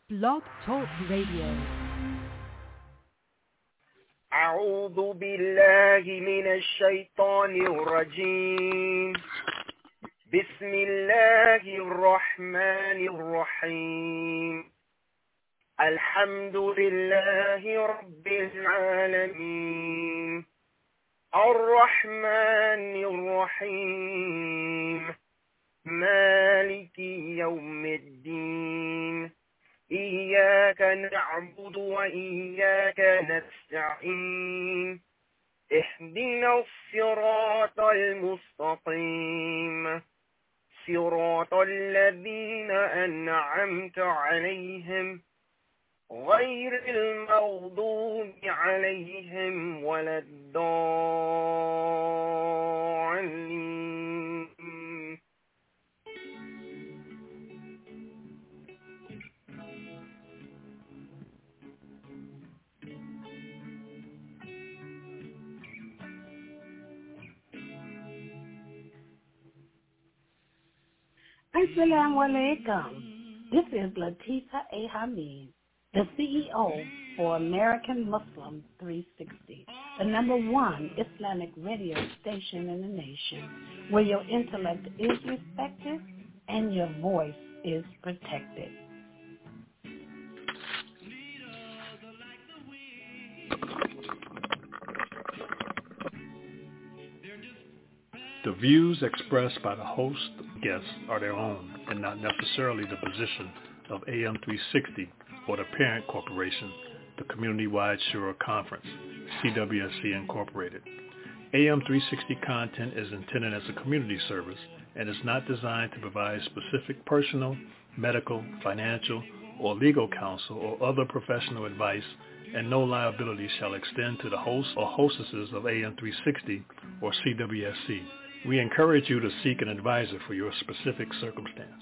Blog Talk Radio. أعوذ بالله من الشيطان الرجيم. بسم الله الرحمن الرحيم. الحمد لله رب العالمين الرحمن الرحيم مالك يوم الدين إياك نعبد وإياك نستعين اهدنا الصراط المستقيم صراط الذين أنعمت عليهم غير المغضوب عليهم ولا الضالين. Assalamu alaikum. This is Latifa A. Hamid, the CEO for American Muslim 360, the #1 Islamic radio station in the nation, where your intellect is respected and your voice is protected. The views expressed by the host and guests are their own and not necessarily the position of AM360 or the parent corporation, the Community-Wide Shura Conference, CWSC Incorporated. AM360 content is intended as a community service and is not designed to provide specific personal, medical, financial, or legal counsel or other professional advice, and no liability shall extend to the hosts or hostesses of AM360 or CWSC. We encourage you to seek an advisor for your specific circumstance.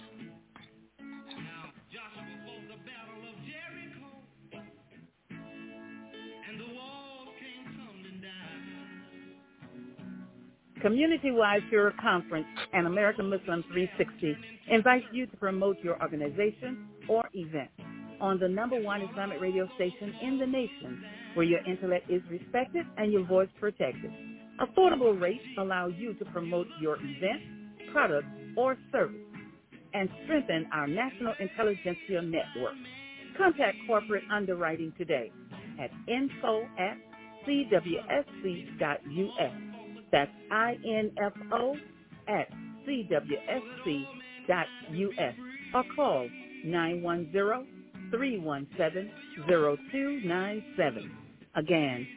Community-Wide Shura Conference and American Muslim 360 invites you to promote your organization or event on the #1 Islamic radio station in the nation, where your intellect is respected and your voice protected. Affordable rates allow you to promote your event, product, or service and strengthen our national intelligentsia network. Contact corporate underwriting today at info@cwsc.us. That's info@cwsc.us, or call 910-317-0297. Again,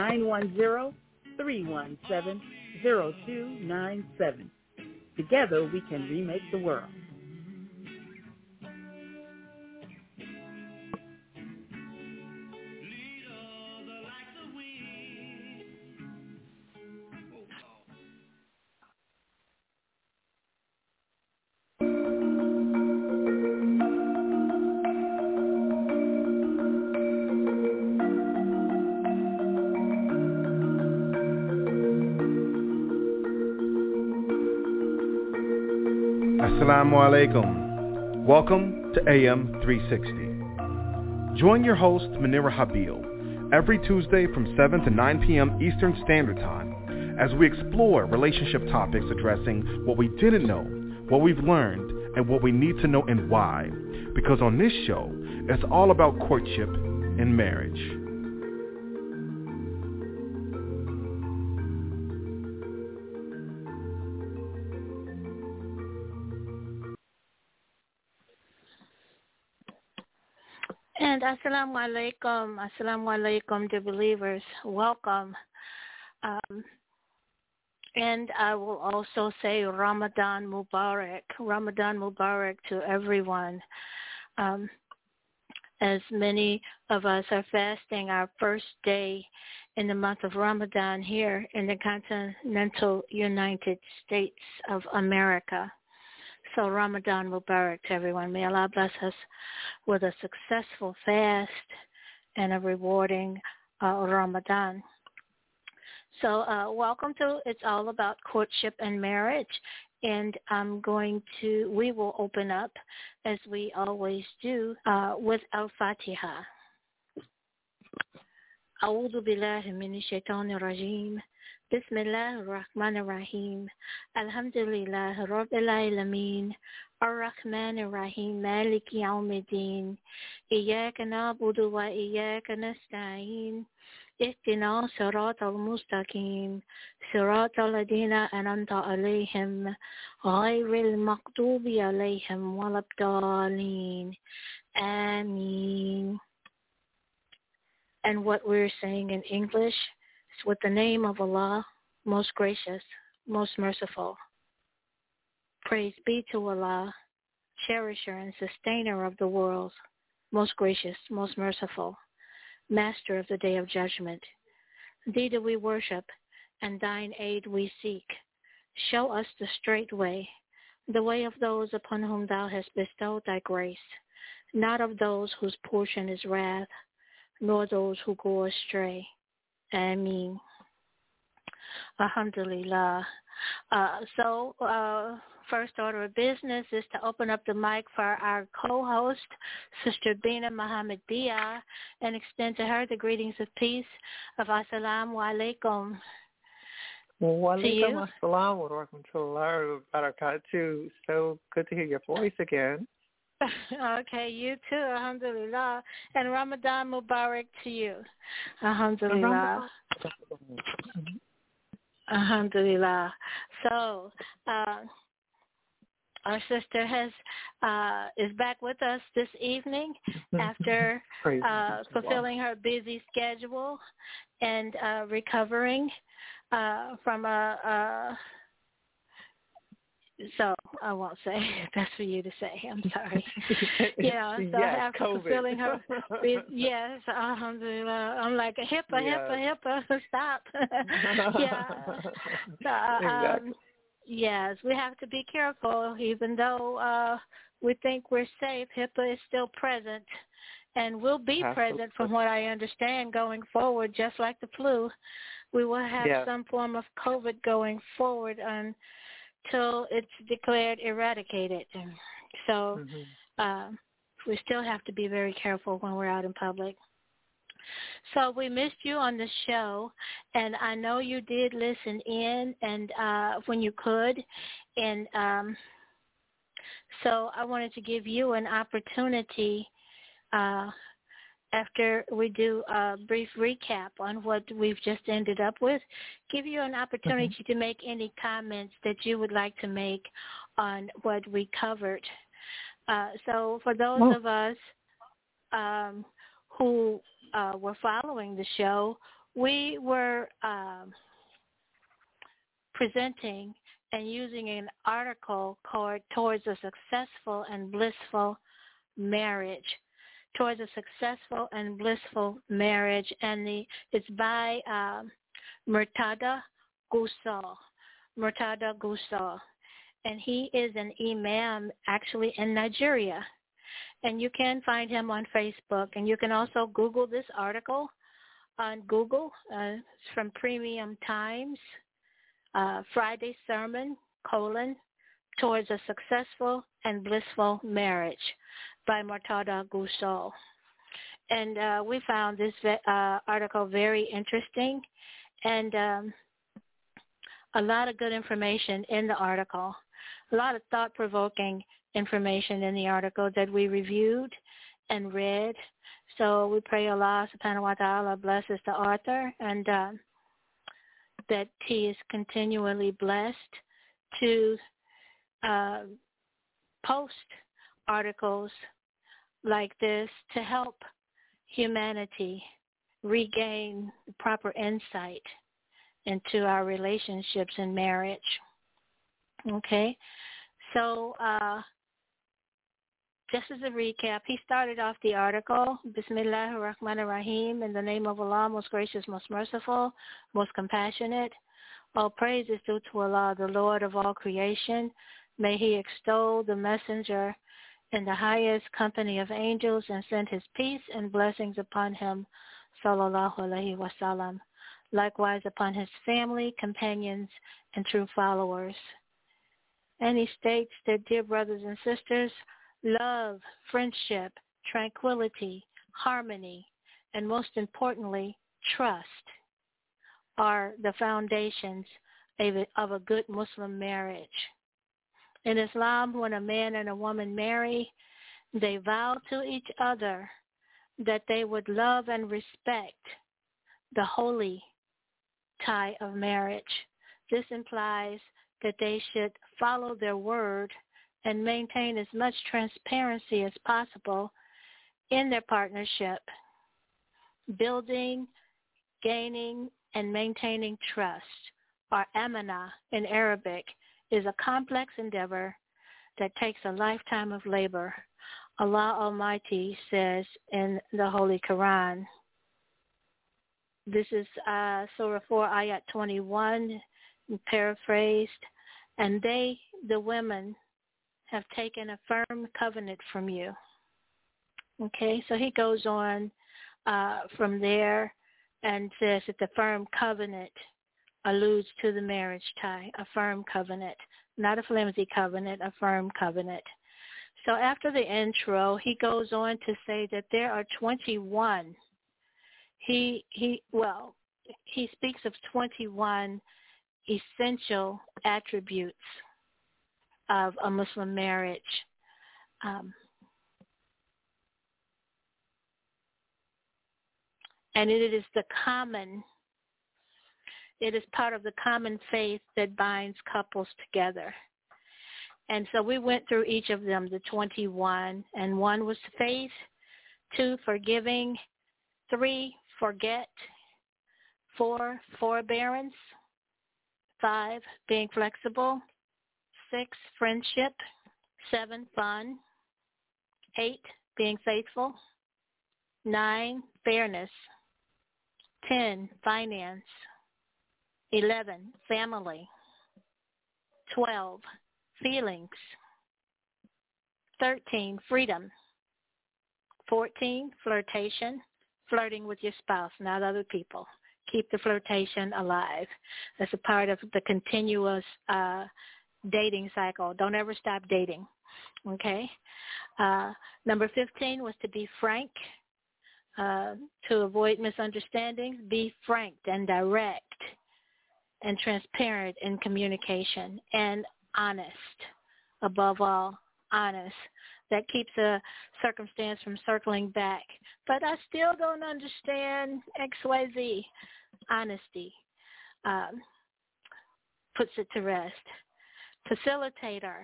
910-317-0297. Together we can remake the world. Assalamu alaikum. Welcome to AM 360. Join your host, Munira Habil, every Tuesday from 7 to 9 p.m. Eastern Standard Time as we explore relationship topics addressing what we didn't know, what we've learned, and what we need to know and why. Because on this show, it's all about courtship and marriage. And assalamu alaikum, dear believers. Welcome. And I will also say Ramadan Mubarak to everyone. As many of us are fasting our first day in the month of Ramadan here in the continental United States of America. So Ramadan Mubarak to everyone. May Allah bless us with a successful fast and a rewarding Ramadan. So welcome to It's All About Courtship and Marriage. And we will open up, as we always do, with Al-Fatiha. أعوذ بالله من الشيطان الرجيم بسم الله الرحمن الرحيم الحمد لله رب العالمين الرحمن الرحيم مالك يوم الدين إياك نعبد وإياك نستعين اهدنا صراط المستقيم صراط الذين أنعمت عليهم غير المغضوب عليهم ولا الضالين آمين. And what we're saying in English is, with the name of Allah, most gracious, most merciful. Praise be to Allah, cherisher and sustainer of the world, most gracious, most merciful, master of the day of judgment. Thee do we worship, and thine aid we seek. Show us the straight way, the way of those upon whom thou hast bestowed thy grace, not of those whose portion is wrath, nor those who go astray. Ameen. Alhamdulillah. First order of business is to open up the mic for our co-host, Sister Bina Muhammad Bia, and extend to her the greetings of peace of Assalamu alaikum. Wa alaikum assalam wa rahmatullahi wa barakatuh. So good to hear your voice again. Okay, you too, alhamdulillah. And Ramadan Mubarak to you. Alhamdulillah. Alhamdulillah. So, our sister is back with us this evening after fulfilling her busy schedule and recovering from so I won't say. That's for you to say. I'm sorry. Yeah, so after fulfilling her, yes, alhamdulillah. I'm like, HIPAA, stop. Yeah. Yes, we have to be careful. Even though we think we're safe, HIPAA is still present and will be present from what I understand going forward, just like the flu. We will have some form of COVID going forward until it's declared eradicated. So we still have to be very careful when we're out in public. So we missed you on the show, and I know you did listen in and when you could. And so I wanted to give you an opportunity after we do a brief recap on what we've just ended up with, give you an opportunity to make any comments that you would like to make on what we covered. So for those of us who were following the show, we were presenting and using an article called Towards a Successful and Blissful Marriage. Towards a Successful and Blissful Marriage, and it's by Murtada Gusau. And he is an imam actually in Nigeria. And you can find him on Facebook. And you can also Google this article on Google. It's from Premium Times, Friday Sermon, Towards a Successful and Blissful Marriage by Murtada Gusau. And we found this article very interesting and a lot of good information in the article, a lot of thought-provoking information in the article that we reviewed and read. So we pray Allah subhanahu wa ta'ala blesses the author and that he is continually blessed to post articles like this to help humanity regain the proper insight into our relationships and marriage. Okay, so just as a recap, he started off the article, Bismillahir Rahmanir Rahim, in the name of Allah, most gracious, most merciful, most compassionate. All praise is due to Allah, the Lord of all creation. May he extol the messenger in the highest company of angels and send his peace and blessings upon him, sallallahu alaihi wasallam. likewise upon his family, companions, and true followers. And he states that, dear brothers and sisters, love, friendship, tranquility, harmony, and most importantly, trust are the foundations of a good Muslim marriage. In Islam, when a man and a woman marry, they vow to each other that they would love and respect the holy tie of marriage. This implies that they should follow their word and maintain as much transparency as possible in their partnership. Building, gaining, and maintaining trust, or amana in Arabic, is a complex endeavor that takes a lifetime of labor. Allah Almighty says in the Holy Quran. This is Surah 4, Ayat 21, paraphrased. And they, the women, have taken a firm covenant from you. Okay, so he goes on from there and says that the firm covenant alludes to the marriage tie, a firm covenant, not a flimsy covenant, a firm covenant. So after the intro, he goes on to say that there are 21. He speaks of 21 essential attributes of a Muslim marriage. And it is part of the common faith that binds couples together. And so we went through each of them, the 21, and 1 was faith, 2, forgiving, 3, forget, 4, forbearance, 5, being flexible, 6, friendship, 7, fun, 8, being faithful, 9, fairness, 10, finance, 11, family, 12, feelings, 13, freedom, 14, flirtation, flirting with your spouse, not other people. Keep the flirtation alive. That's a part of the continuous dating cycle. Don't ever stop dating, okay? Number 15 was to be frank, to avoid misunderstandings. Be frank and direct and transparent in communication, and honest, above all, honest. That keeps a circumstance from circling back. But I still don't understand XYZ. Honesty puts it to rest. Facilitator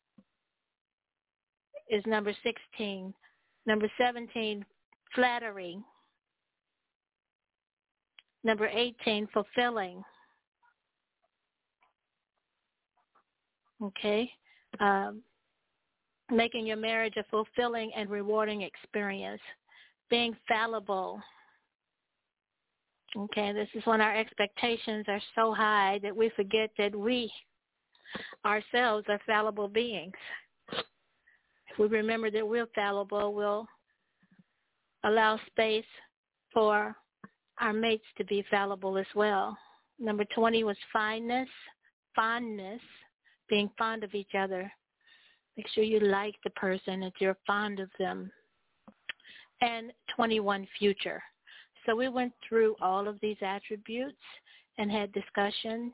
is number 16. Number 17, flattery. Number 18, fulfilling. Okay. Making your marriage a fulfilling and rewarding experience. Being fallible. Okay, this is when our expectations are so high that we forget that we ourselves are fallible beings. If we remember that we're fallible, we'll allow space for our mates to be fallible as well. Number 20 was fondness, being fond of each other. Make sure you like the person, that you're fond of them. And 21, future. So we went through all of these attributes and had discussion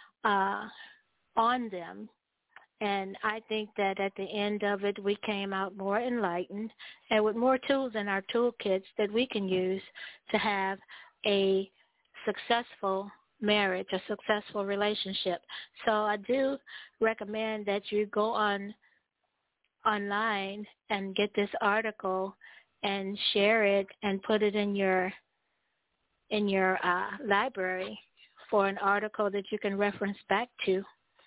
on them. And I think that at the end of it, we came out more enlightened and with more tools in our toolkits that we can use to have a successful marriage, a successful relationship. So I do recommend that you go online and get this article and share it and put it in your library for an article that you can reference back to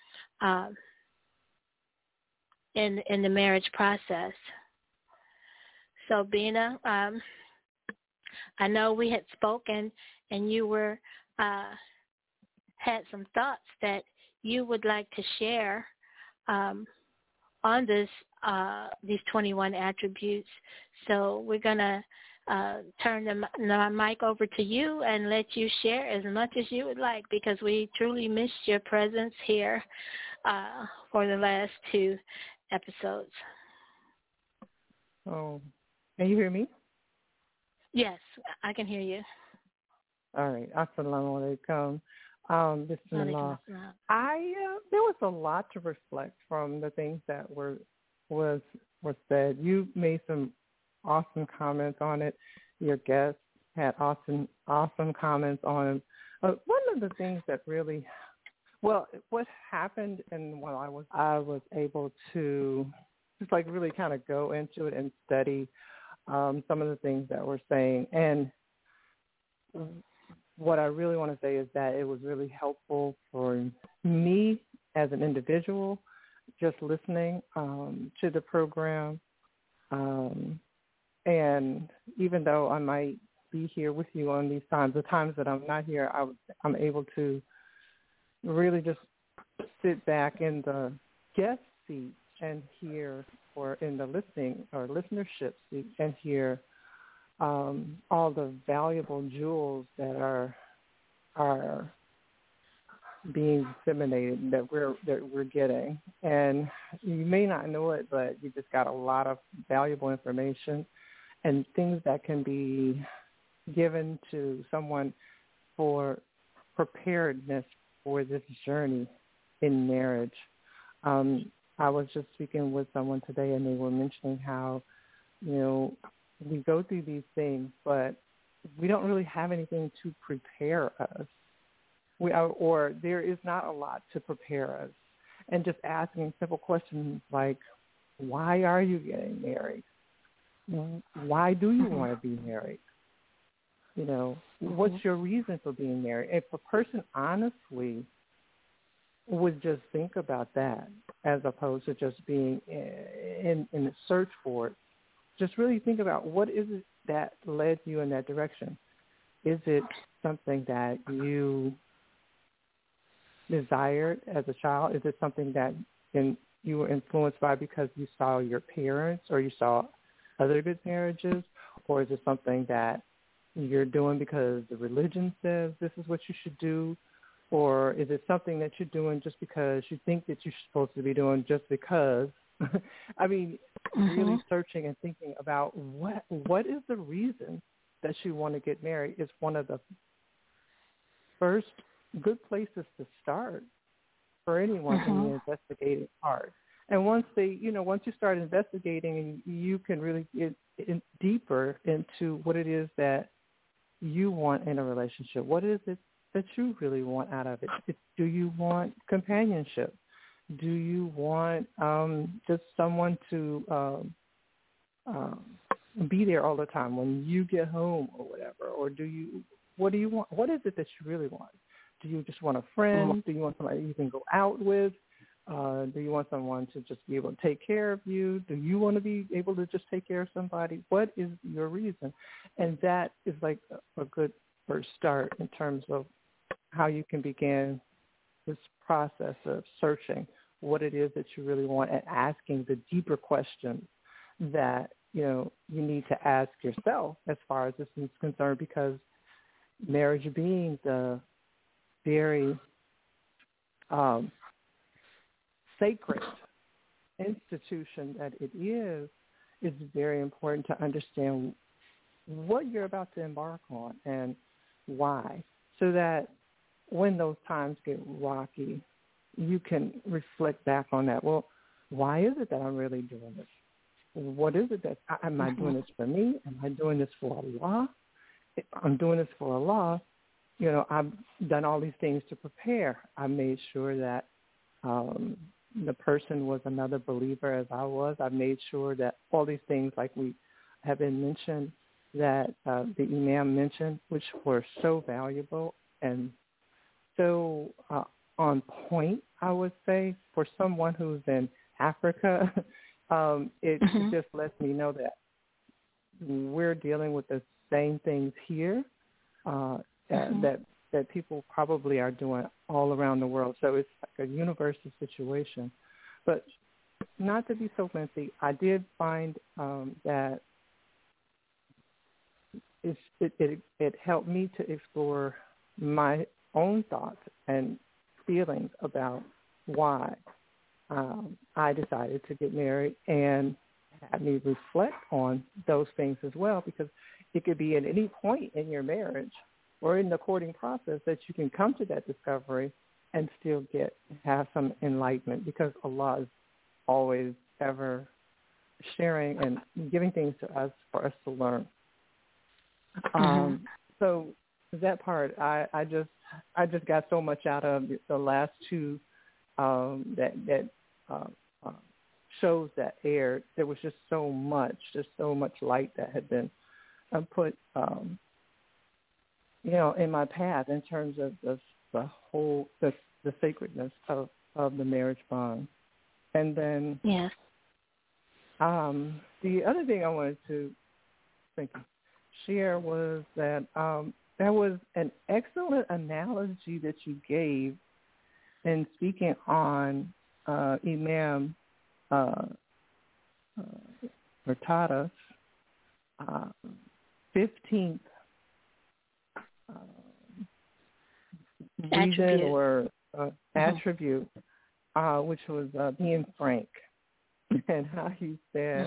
in the marriage process. So Bina, I know we had spoken and you were had some thoughts that you would like to share on this these 21 attributes. So we're gonna turn the mic over to you and let you share as much as you would like, because we truly missed your presence here for the last 2 episodes. Oh, can you hear me? Yes, I can hear you. All right. Assalamu alaikum. Bismillah. There was a lot to reflect from the things that were said. You made some awesome comments on it. Your guests had awesome comments on it. One of the things that really, what happened, and while I was able to just like really kind of go into it and study some of the things that we're saying. And what I really want to say is that it was really helpful for me as an individual, just listening to the program. And even though I might be here with you on these times, the times that I'm not here, I'm able to really just sit back in the guest seat and hear, or in the listening or listenership seat and hear all the valuable jewels that are being disseminated that we're getting. And you may not know it, but you just got a lot of valuable information and things that can be given to someone for preparedness for this journey in marriage. I was just speaking with someone today, and they were mentioning how, we go through these things, but we don't really have anything to prepare us. Or there is not a lot to prepare us. And just asking simple questions like, why are you getting married? Why do you want to be married? What's your reason for being married? If a person honestly would just think about that, as opposed to just being in the search for it, just really think about what is it that led you in that direction. Is it something that you desired as a child? Is it something that you were influenced by because you saw your parents or you saw other good marriages? Or is it something that you're doing because the religion says this is what you should do? Or is it something that you're doing just because you think that you're supposed to be doing just because? I mean, really searching and thinking about what is the reason that you want to get married is one of the first good places to start for anyone in the investigating part. And once you start investigating, you can really get deeper into what it is that you want in a relationship. What is it that you really want out of it? Do you want companionship? Do you want just someone to be there all the time when you get home or whatever? Or what do you want? What is it that you really want? Do you just want a friend? Do you want somebody you can go out with? Do you want someone to just be able to take care of you? Do you want to be able to just take care of somebody? What is your reason? And that is like a good first start in terms of how you can begin this process of searching what it is that you really want and asking the deeper questions that, you need to ask yourself as far as this is concerned, because marriage being the very sacred institution that it is very important to understand what you're about to embark on and why, so that when those times get rocky, you can reflect back on that. Well, why is it that I'm really doing this? What is it that, am I doing this for me? Am I doing this for Allah? If I'm doing this for Allah, I've done all these things to prepare. I made sure that the person was another believer as I was. I made sure that all these things, like we have been mentioned, that the Imam mentioned, which were so valuable and so on point, I would say, for someone who's in Africa. It just lets me know that we're dealing with the same things here that people probably are doing all around the world. So it's like a universal situation. But not to be so lengthy, I did find that it helped me to explore my own thoughts and feelings about why I decided to get married, and had me reflect on those things as well, because it could be at any point in your marriage or in the courting process that you can come to that discovery and still have some enlightenment, because Allah is always ever sharing and giving things to us for us to learn. So that part, I just got so much out of the last two shows that aired. There was just so much light that had been put, in my path in terms of the sacredness of the marriage bond. And then, yes. The other thing I wanted to share was that there was an excellent analogy that you gave in speaking on Imam Murtada's 15th reason or attribute, which was being frank, and how he said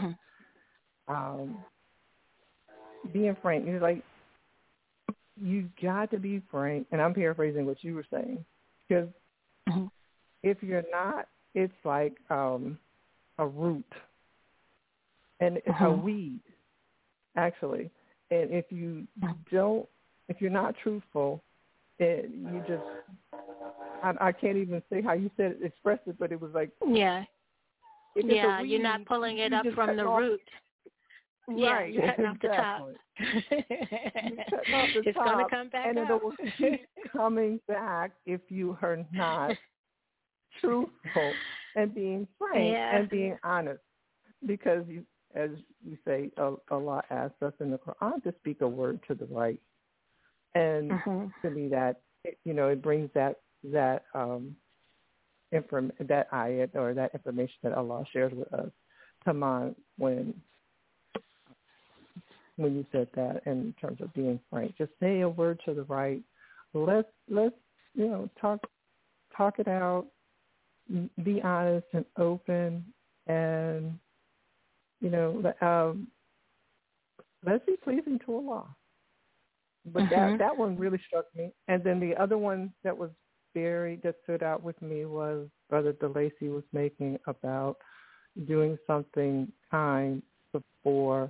being frank. He was like, you got to be frank, and I'm paraphrasing what you were saying, because if you're not, it's like a root, and it's a weed, actually. And if you're not truthful, you just, I can't even say how you said it, expressed it, but it was like, you're not pulling it up from the root. Right, you're cutting off the top. It's going to come back and up. it will keep coming back if you are not truthful and being frank and being honest. Because, as you say, Allah asks us in the Quran to speak a word to the right. And to me, that, it brings that ayat or that information that Allah shares with us to mind when you said that, in terms of being frank. Just say a word to the right. Let's talk it out. Be honest and open, and let's be pleasing to Allah. But that one really struck me. And then the other one that stood out with me was Brother DeLacy was making about doing something kind before,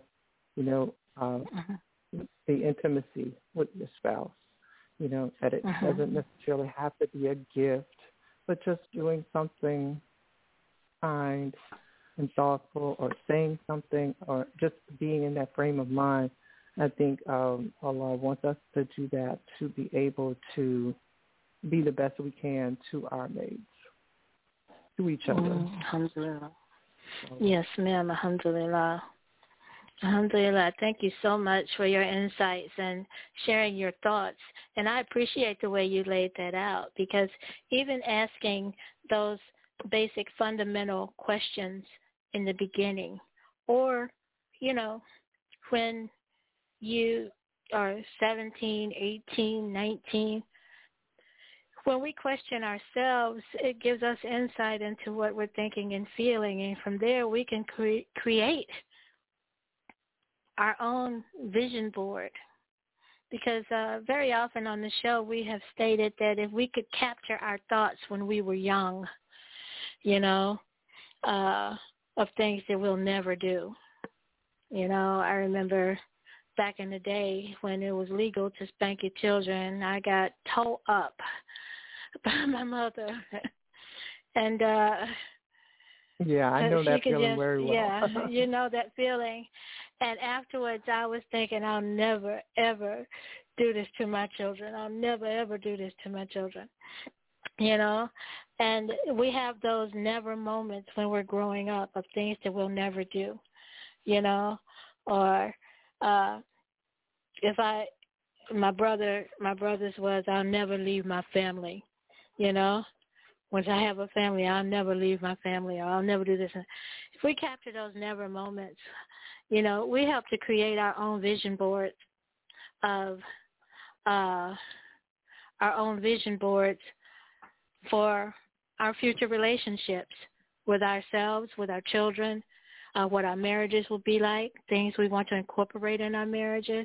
the intimacy with your spouse. That it doesn't necessarily have to be a gift, but just doing something kind and thoughtful, or saying something, or just being in that frame of mind. I think Allah wants us to do that, to be able to be the best we can to our mates, to each other. Alhamdulillah. Yes, ma'am. Alhamdulillah. Alhamdulillah. Thank you so much for your insights and sharing your thoughts. And I appreciate the way you laid that out, because even asking those basic fundamental questions in the beginning, or, when you are 17, 18, 19, when we question ourselves, it gives us insight into what we're thinking and feeling, and from there we can create our own vision board. Because very often on the show we have stated that if we could capture our thoughts when we were young, of things that we'll never do. I remember back in the day when it was legal to spank your children, I got towed up by my mother. And I know that feeling very well. Yeah, that feeling. And afterwards I was thinking, I'll never, ever do this to my children. I'll never, ever do this to my children. And we have those never moments when we're growing up of things that we'll never do, or my brother's was, I'll never leave my family, Once I have a family, I'll never leave my family, or I'll never do this. If we capture those never moments, we help to create our own vision board of our own vision boards for our future relationships with ourselves, with our children, what our marriages will be like, things we want to incorporate in our marriages,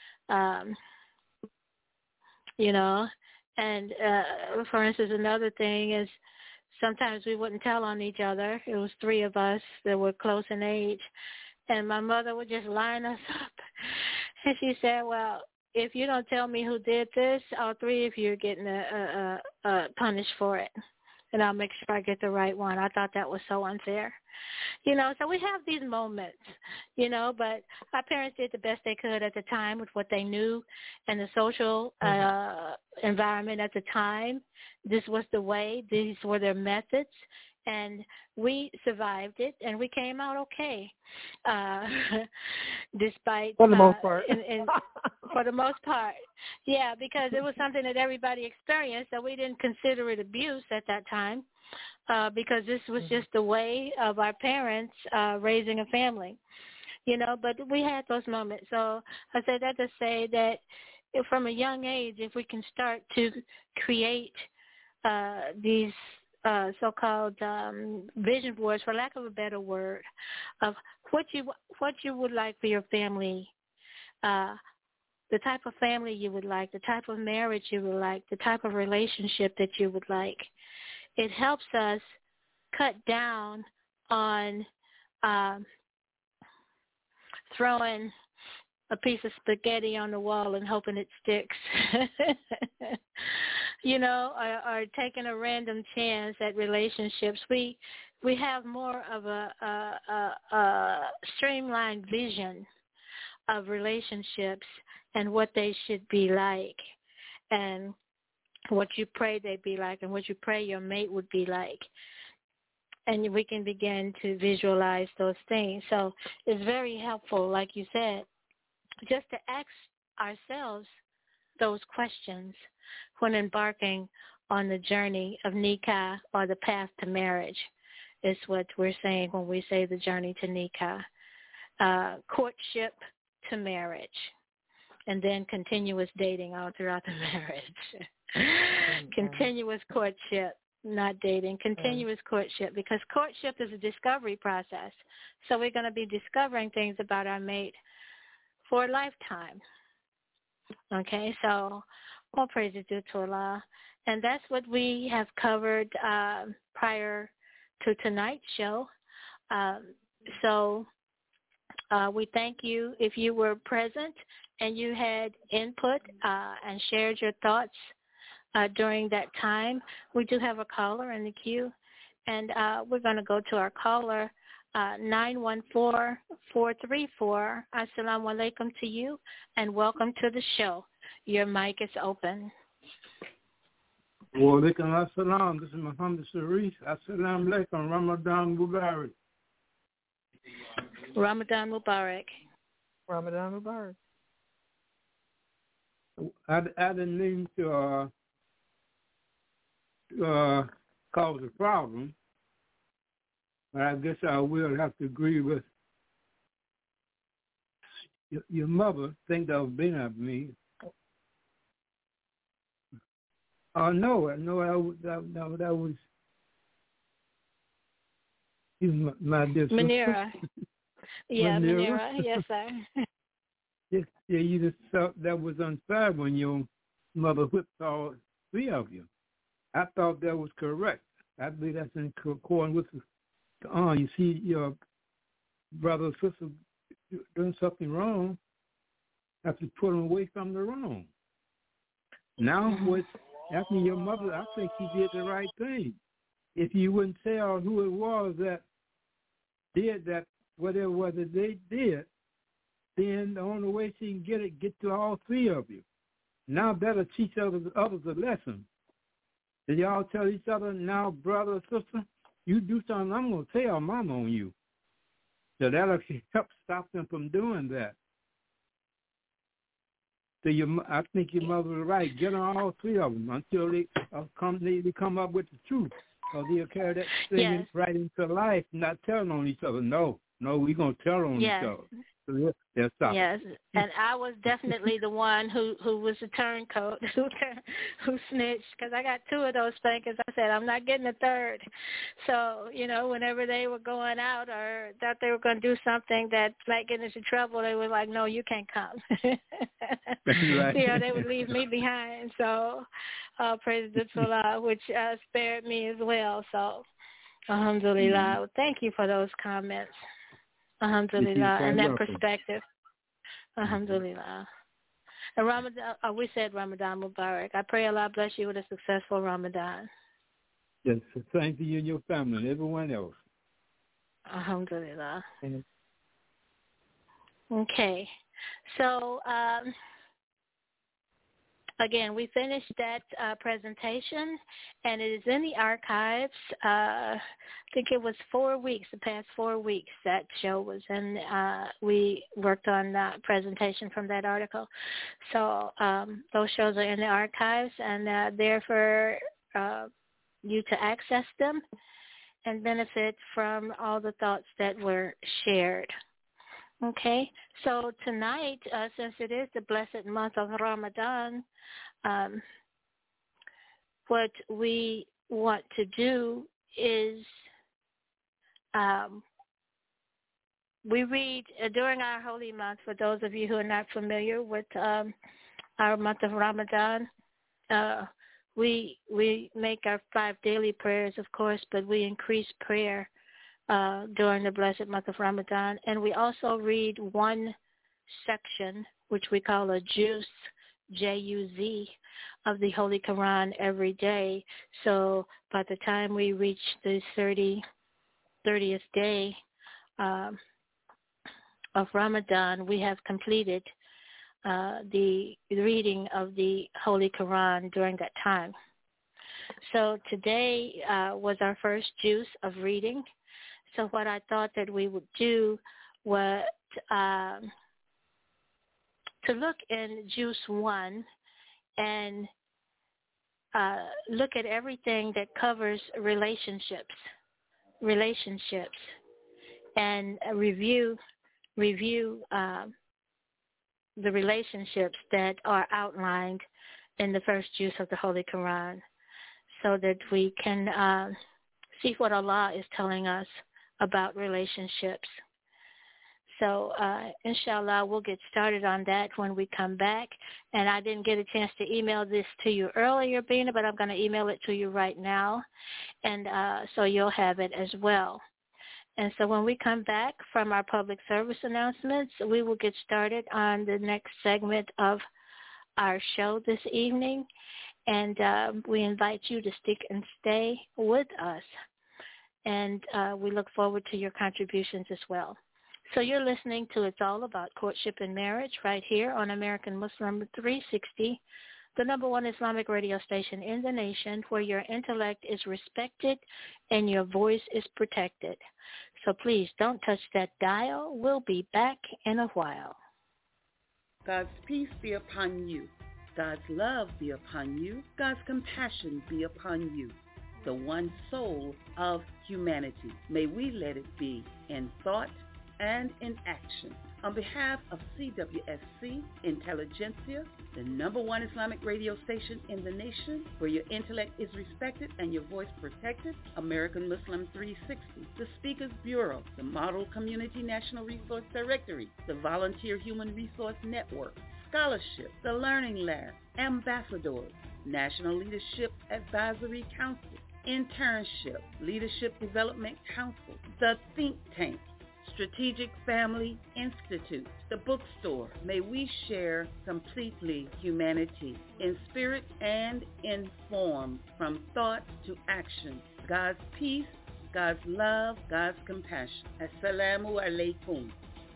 And, for instance, another thing is sometimes we wouldn't tell on each other. It was 3 of us that were close in age. And my mother would just line us up. And she said, well, if you don't tell me who did this, all 3 of you are getting punished for it. And I'll make sure I get the right one. I thought that was so unfair. So we have these moments, but our parents did the best they could at the time with what they knew and the social environment at the time. This was the way. These were their methods. And we survived it, and we came out okay, despite for the most part. For the most part, yeah, because it was something that everybody experienced, so we didn't consider it abuse at that time, because this was just the way of our parents raising a family, But we had those moments. So I said that to say that from a young age, if we can start to create these so-called vision boards, for lack of a better word, of what you would like for your family, the type of family you would like, the type of marriage you would like, the type of relationship that you would like. It helps us cut down on throwing a piece of spaghetti on the wall and hoping it sticks, or taking a random chance at relationships. We have more of a streamlined vision of relationships and what they should be like, and what you pray they'd be like, and what you pray your mate would be like. And we can begin to visualize those things. So it's very helpful, like you said, just to ask ourselves those questions when embarking on the journey of nikah, or the path to marriage, is what we're saying when we say the journey to nikah. Courtship to marriage, and then continuous dating all throughout the marriage. Continuous courtship, not dating, continuous courtship, because courtship is a discovery process. So we're going to be discovering things about our mate for a lifetime. Okay, so all praise is due to Allah. And that's what we have covered prior to tonight's show. So we thank you if you were present and you had input and shared your thoughts during that time. We do have a caller in the queue, and we're going to go to our caller, 914-434. Assalamu alaikum to you, and welcome to the show. Your mic is open. Wa alaikum assalam. This is Muhammad Sharif. Assalamu alaikum. Ramadan Mubarak. Ramadan Mubarak. Ramadan Mubarak. I didn't mean to cause a problem, but I guess I will have to agree with your mother. Think that was being at me. No, that was my dear Manira. Yeah, Manira. Yes, sir. Yeah, you just thought that was unfair when your mother whipped all 3 of you. I thought that was correct. I believe that's in accordance with the you see your brother or sister doing something wrong, have to pull them away from the wrong. Now, with after your mother, I think she did the right thing. If you wouldn't tell who it was that did that, whatever they did, then the only way she can get to all 3 of you. Now better teach others a lesson. Did y'all tell each other, now, brother or sister, you do something, I'm going to tell mama on you. So that'll help stop them from doing that. So I think your mother was right. Get on all 3 of them until they come up with the truth. Or they'll carry that thing right into life, not telling on each other. No, we're going to tell on each other. Yes, and I was definitely the one who was the turncoat, who snitched, because I got 2 of those spankings. I said, I'm not getting a third. So, whenever they were going out or thought they were going to do something that might get into trouble, they were like, no, you can't come. Right. They would leave me behind. So, praise the Lord, which spared me as well. So, alhamdulillah. Well, thank you for those comments. Alhamdulillah, and that perspective. Alhamdulillah. And Ramadan, we said Ramadan Mubarak. I pray Allah bless you with a successful Ramadan. Yes, same to you and your family and everyone else. Alhamdulillah. Okay. So, again, we finished that presentation, and it is in the archives. I think it was 4 weeks, the past 4 weeks that show was in. We worked on the presentation from that article. So those shows are in the archives, and there for you to access them and benefit from all the thoughts that were shared. Okay, so tonight, since it is the blessed month of Ramadan, what we want to do is we read during our holy month, for those of you who are not familiar with our month of Ramadan, we make our 5 daily prayers, of course, but we increase prayer during the blessed month of Ramadan. And we also read one section, which we call a juz, J-U-Z, of the Holy Quran every day. So by the time we reach the 30th day of Ramadan, we have completed the reading of the Holy Quran during that time. So today was our first juz of reading. So what I thought that we would do was to look in Juz 1 and look at everything that covers relationships, and review the relationships that are outlined in the first juz of the Holy Quran, so that we can see what Allah is telling us about relationships. So, inshallah, we'll get started on that when we come back. And I didn't get a chance to email this to you earlier, Bina, but I'm going to email it to you right now. And so you'll have it as well. And so when we come back from our public service announcements, we will get started on the next segment of our show this evening. And we invite you to stick and stay with us. And we look forward to your contributions as well. So you're listening to It's All About Courtship and Marriage right here on American Muslim 360, the #1 Islamic radio station in the nation, where your intellect is respected and your voice is protected. So please don't touch that dial. We'll be back in a while. God's peace be upon you. God's love be upon you. God's compassion be upon you. The one soul of humanity. May we let it be in thought and in action. On behalf of CWSC Intelligentsia, the #1 Islamic radio station in the nation, where your intellect is respected and your voice protected, American Muslim 360, the Speakers Bureau, the Model Community National Resource Directory, the Volunteer Human Resource Network, Scholarship, the Learning Lab, Ambassadors, National Leadership Advisory Council, Internship, Leadership Development Council, the Think Tank, Strategic Family Institute, the bookstore. May we share completely humanity in spirit and in form, from thought to action. God's peace, God's love, God's compassion. Assalamu alaikum.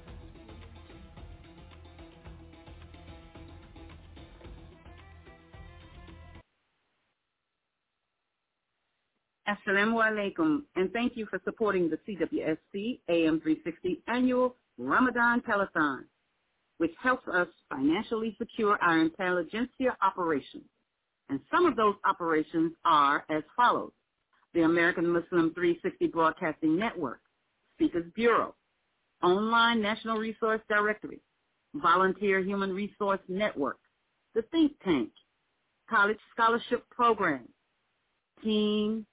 Assalamu alaikum, and thank you for supporting the CWSC AM 360 annual Ramadan Telethon, which helps us financially secure our intelligentsia operations. And some of those operations are as follows: the American Muslim 360 Broadcasting Network, Speakers Bureau, Online National Resource Directory, Volunteer Human Resource Network, the Think Tank, College Scholarship Program, teams,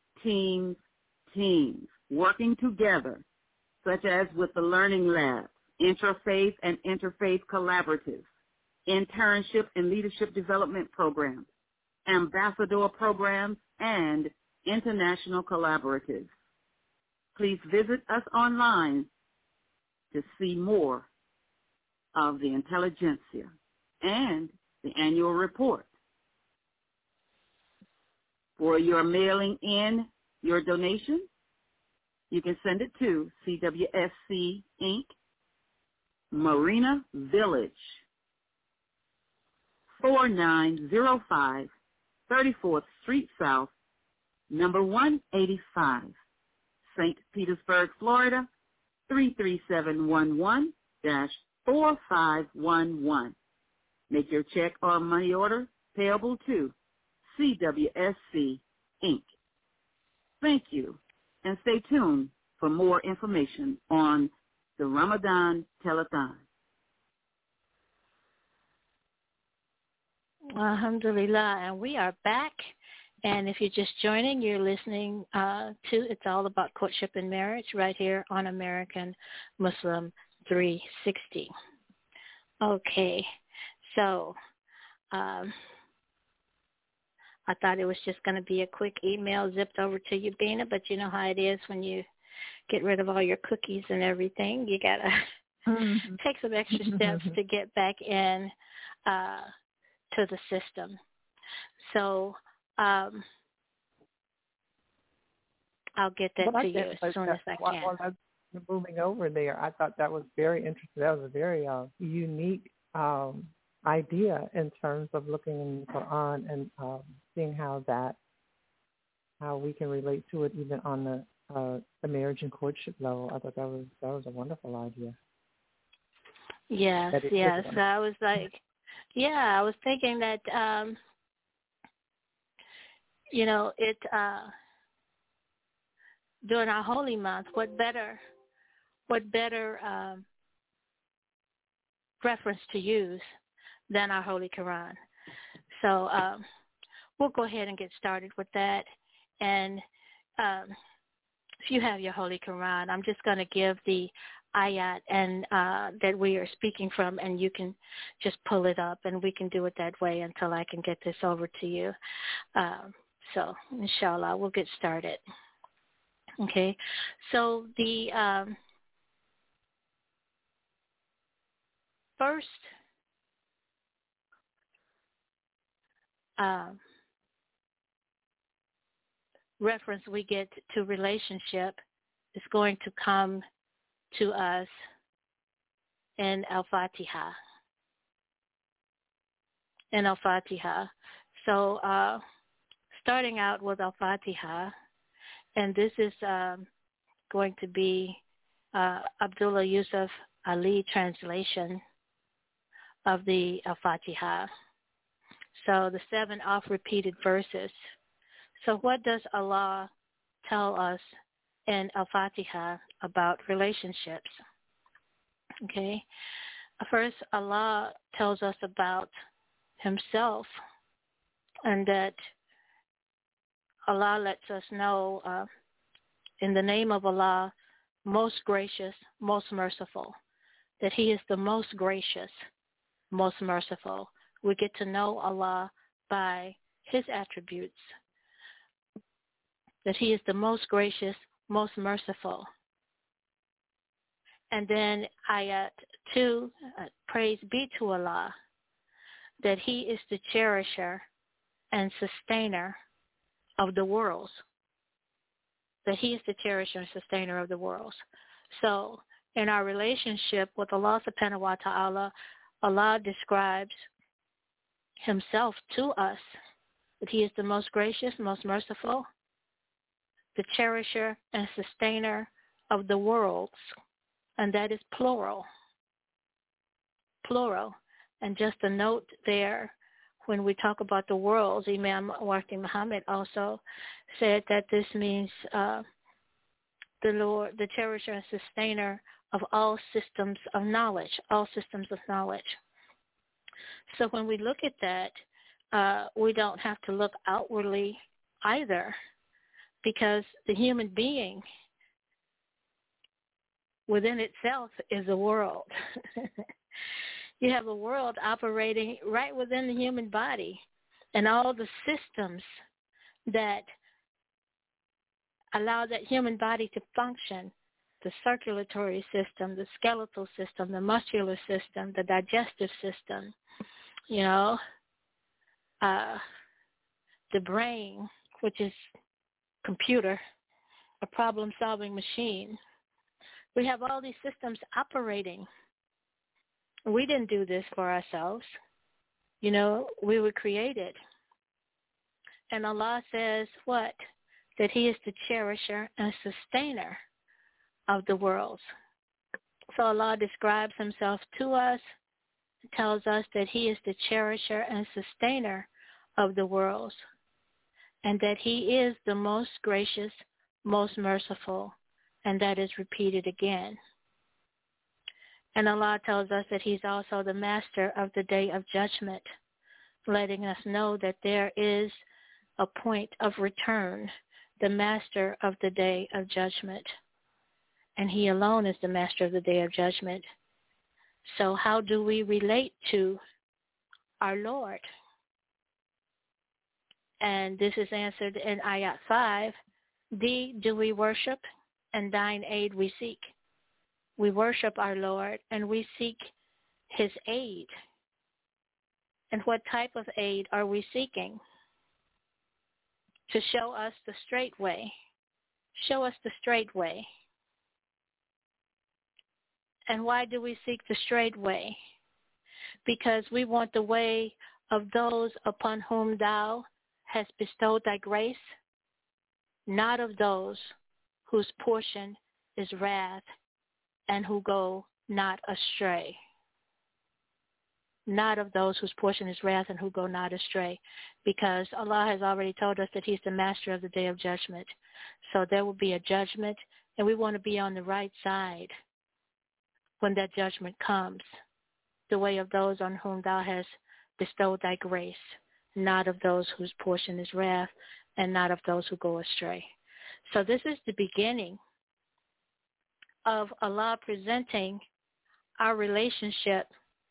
working together, such as with the Learning Labs, Interfaith and Interfaith Collaboratives, Internship and Leadership Development Programs, Ambassador Programs, and International Collaboratives. Please visit us online to see more of the intelligentsia and the annual report. For your mailing in your donation, you can send it to CWSC Inc., Marina Village, 4905 34th Street South, number 185, St. Petersburg, Florida, 33711-4511. Make your check or money order payable to CWSC Inc. Thank you, and stay tuned for more information on the Ramadan Telethon. Alhamdulillah, and we are back. And if you're just joining, you're listening to It's All About Courtship and Marriage right here on American Muslim 360. Okay, so I thought it was just going to be a quick email zipped over to you, Bina, but you know how it is when you get rid of all your cookies and everything. You got to take some extra steps to get back in to the system. So I'll get that to you as soon as I can. While I'm moving over there, I thought that was very interesting. That was a very unique idea in terms of looking in the Quran and seeing how we can relate to it even on the marriage and courtship level. I thought that was a wonderful idea. Yes. I was like, I was thinking that during our holy month, what better reference to use than our Holy Quran. So we'll go ahead and get started with that. And if you have your Holy Quran, I'm just going to give the ayat and that we are speaking from, and you can just pull it up, and we can do it that way until I can get this over to you. So, inshallah, we'll get started. Okay, so the first reference we get to relationship is going to come to us in Al-Fatiha. So starting out with Al-Fatiha, and this is going to be Abdullah Yusuf Ali translation of the Al-Fatiha. So the 7 oft-repeated verses. So what does Allah tell us in Al-Fatiha about relationships? Okay. First, Allah tells us about himself, and that Allah lets us know in the name of Allah, most gracious, most merciful, that he is the most gracious, most merciful. We get to know Allah by his attributes, that he is the most gracious, most merciful. And then ayat 2, praise be to Allah, that he is the cherisher and sustainer of the worlds, that he is the cherisher and sustainer of the worlds. So in our relationship with Allah subhanahu wa ta'ala, Allah describes himself to us, that he is the most gracious, most merciful, the cherisher and sustainer of the worlds, and that is plural. And just a note there, when we talk about the worlds, Imam Waqti Muhammad also said that this means the Lord, the cherisher and sustainer of all systems of knowledge, all systems of knowledge. So when we look at that, we don't have to look outwardly either, because the human being within itself is a world. You have a world operating right within the human body, and all the systems that allow that human body to function, the circulatory system, the skeletal system, the muscular system, the digestive system, the brain, which is computer, a problem-solving machine. We have all these systems operating. We didn't do this for ourselves. We were created. And Allah says what? That He is the cherisher and sustainer of the worlds. So Allah describes Himself to us, tells us that He is the cherisher and sustainer of the worlds, and that He is the most gracious, most merciful, and that is repeated again. And Allah tells us that He's also the master of the day of judgment, letting us know that there is a point of return, the master of the day of judgment. And He alone is the master of the day of judgment. So how do we relate to our Lord? And this is answered in Ayat 5. Thee do we worship, and thine aid we seek. We worship our Lord, and we seek His aid. And what type of aid are we seeking? To show us the straight way. Show us the straight way. And why do we seek the straight way? Because we want the way of those upon whom Thou hast bestowed Thy grace, not of those whose portion is wrath and who go not astray. Not of those whose portion is wrath and who go not astray, because Allah has already told us that He's the master of the day of judgment. So there will be a judgment, and we want to be on the right side when that judgment comes, the way of those on whom Thou hast bestowed Thy grace, not of those whose portion is wrath and not of those who go astray. So this is the beginning of Allah presenting our relationship,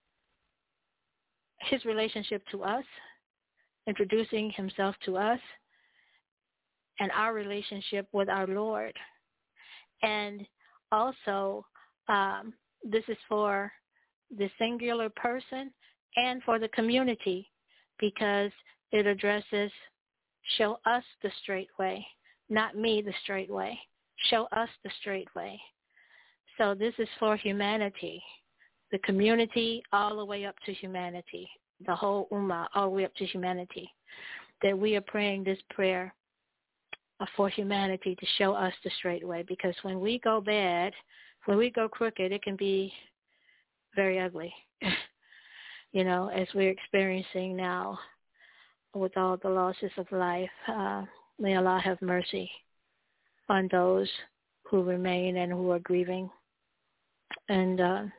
His relationship to us, introducing Himself to us, and our relationship with our Lord. And also, this is for the singular person and for the community, because it addresses, show us the straight way, not me the straight way. Show us the straight way. So this is for humanity, the community, all the way up to humanity, the whole ummah, all the way up to humanity, that we are praying this prayer for humanity to show us the straight way. Because when we go bad, when we go crooked, it can be very ugly, as we're experiencing now with all the losses of life. May Allah have mercy on those who remain and who are grieving. And,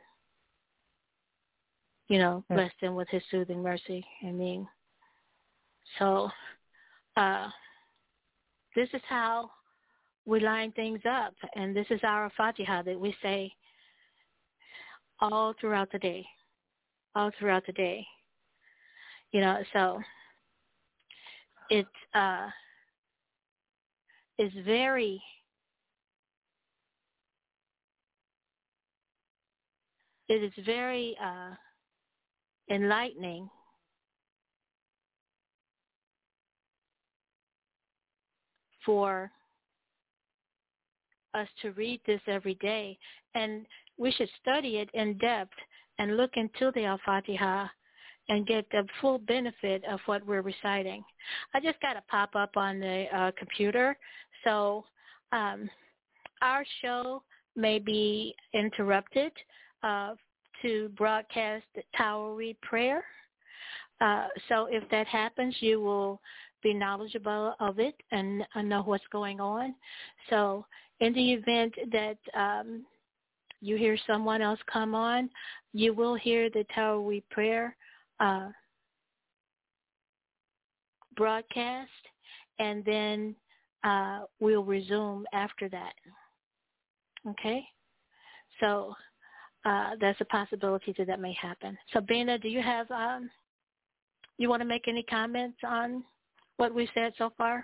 bless them with His soothing mercy. So this is how we line things up. And this is our Fatiha that we say all throughout the day. All throughout the day. So it is very enlightening for us to read this every day, and we should study it in depth and look into the Al-Fatiha and get the full benefit of what we're reciting. I just got a pop-up on the computer, so our show may be interrupted to broadcast the Tawheed prayer. So if that happens, you will be knowledgeable of it and know what's going on. So in the event that you hear someone else come on, you will hear the Tower We Prayer broadcast, and then we'll resume after that. Okay? So there's a possibility that may happen. Sabina, do you have, you want to make any comments on what we've said so far?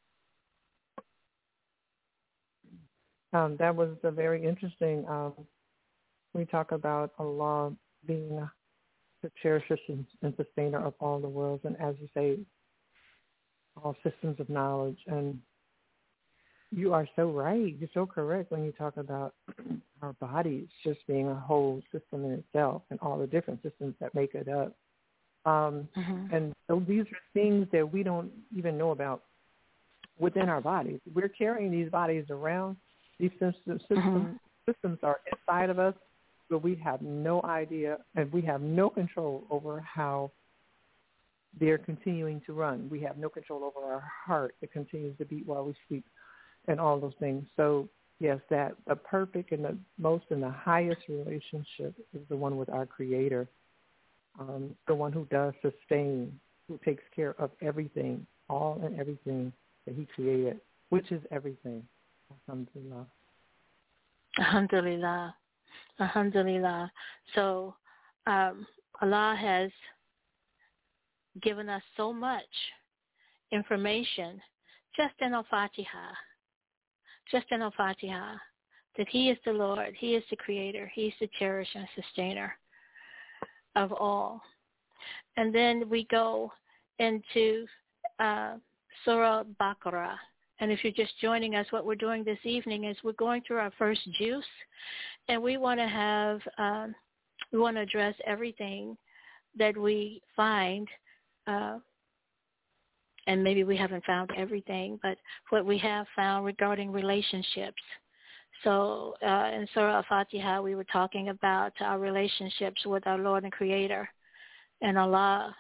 That was very interesting. We talk about Allah being the cherisher and sustainer of all the worlds, and as you say, all systems of knowledge. And you are so right. You're so correct when you talk about our bodies just being a whole system in itself and all the different systems that make it up. And so these are things that we don't even know about within our bodies. We're carrying these bodies around. These systems are inside of us, but we have no idea and we have no control over how they're continuing to run. We have no control over our heart. It continues to beat while we sleep and all those things. So, yes, that the perfect and the most and the highest relationship is the one with our Creator, the one who does sustain, who takes care of everything, all and everything that He created, which is everything. Alhamdulillah. Alhamdulillah. Alhamdulillah. So Allah has given us so much information just in Al-Fatiha. Just in Al-Fatiha. That He is the Lord. He is the Creator. He is the cherisher and sustainer of all. And then we go into Surah Baqarah. And if you're just joining us, what we're doing this evening is we're going through our first juice, and we want to have, we want to address everything that we find, and maybe we haven't found everything, but what we have found regarding relationships. So in Surah Al-Fatiha, we were talking about our relationships with our Lord and Creator, and Allah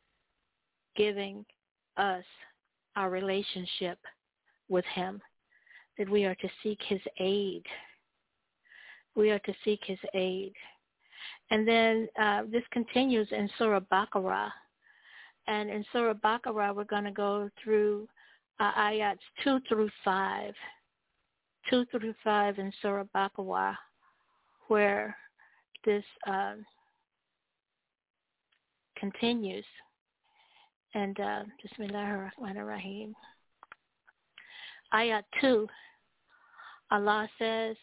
giving us our relationship with Him, that we are to seek His aid. We are to seek His aid. And then this continues in Surah Baqarah. And in Surah Baqarah, we're going to go through ayats 2 through 5. 2 through 5 in Surah Baqarah, where this continues. And Bismillahir Rahmanir Rahim. Ayat 2, Allah says,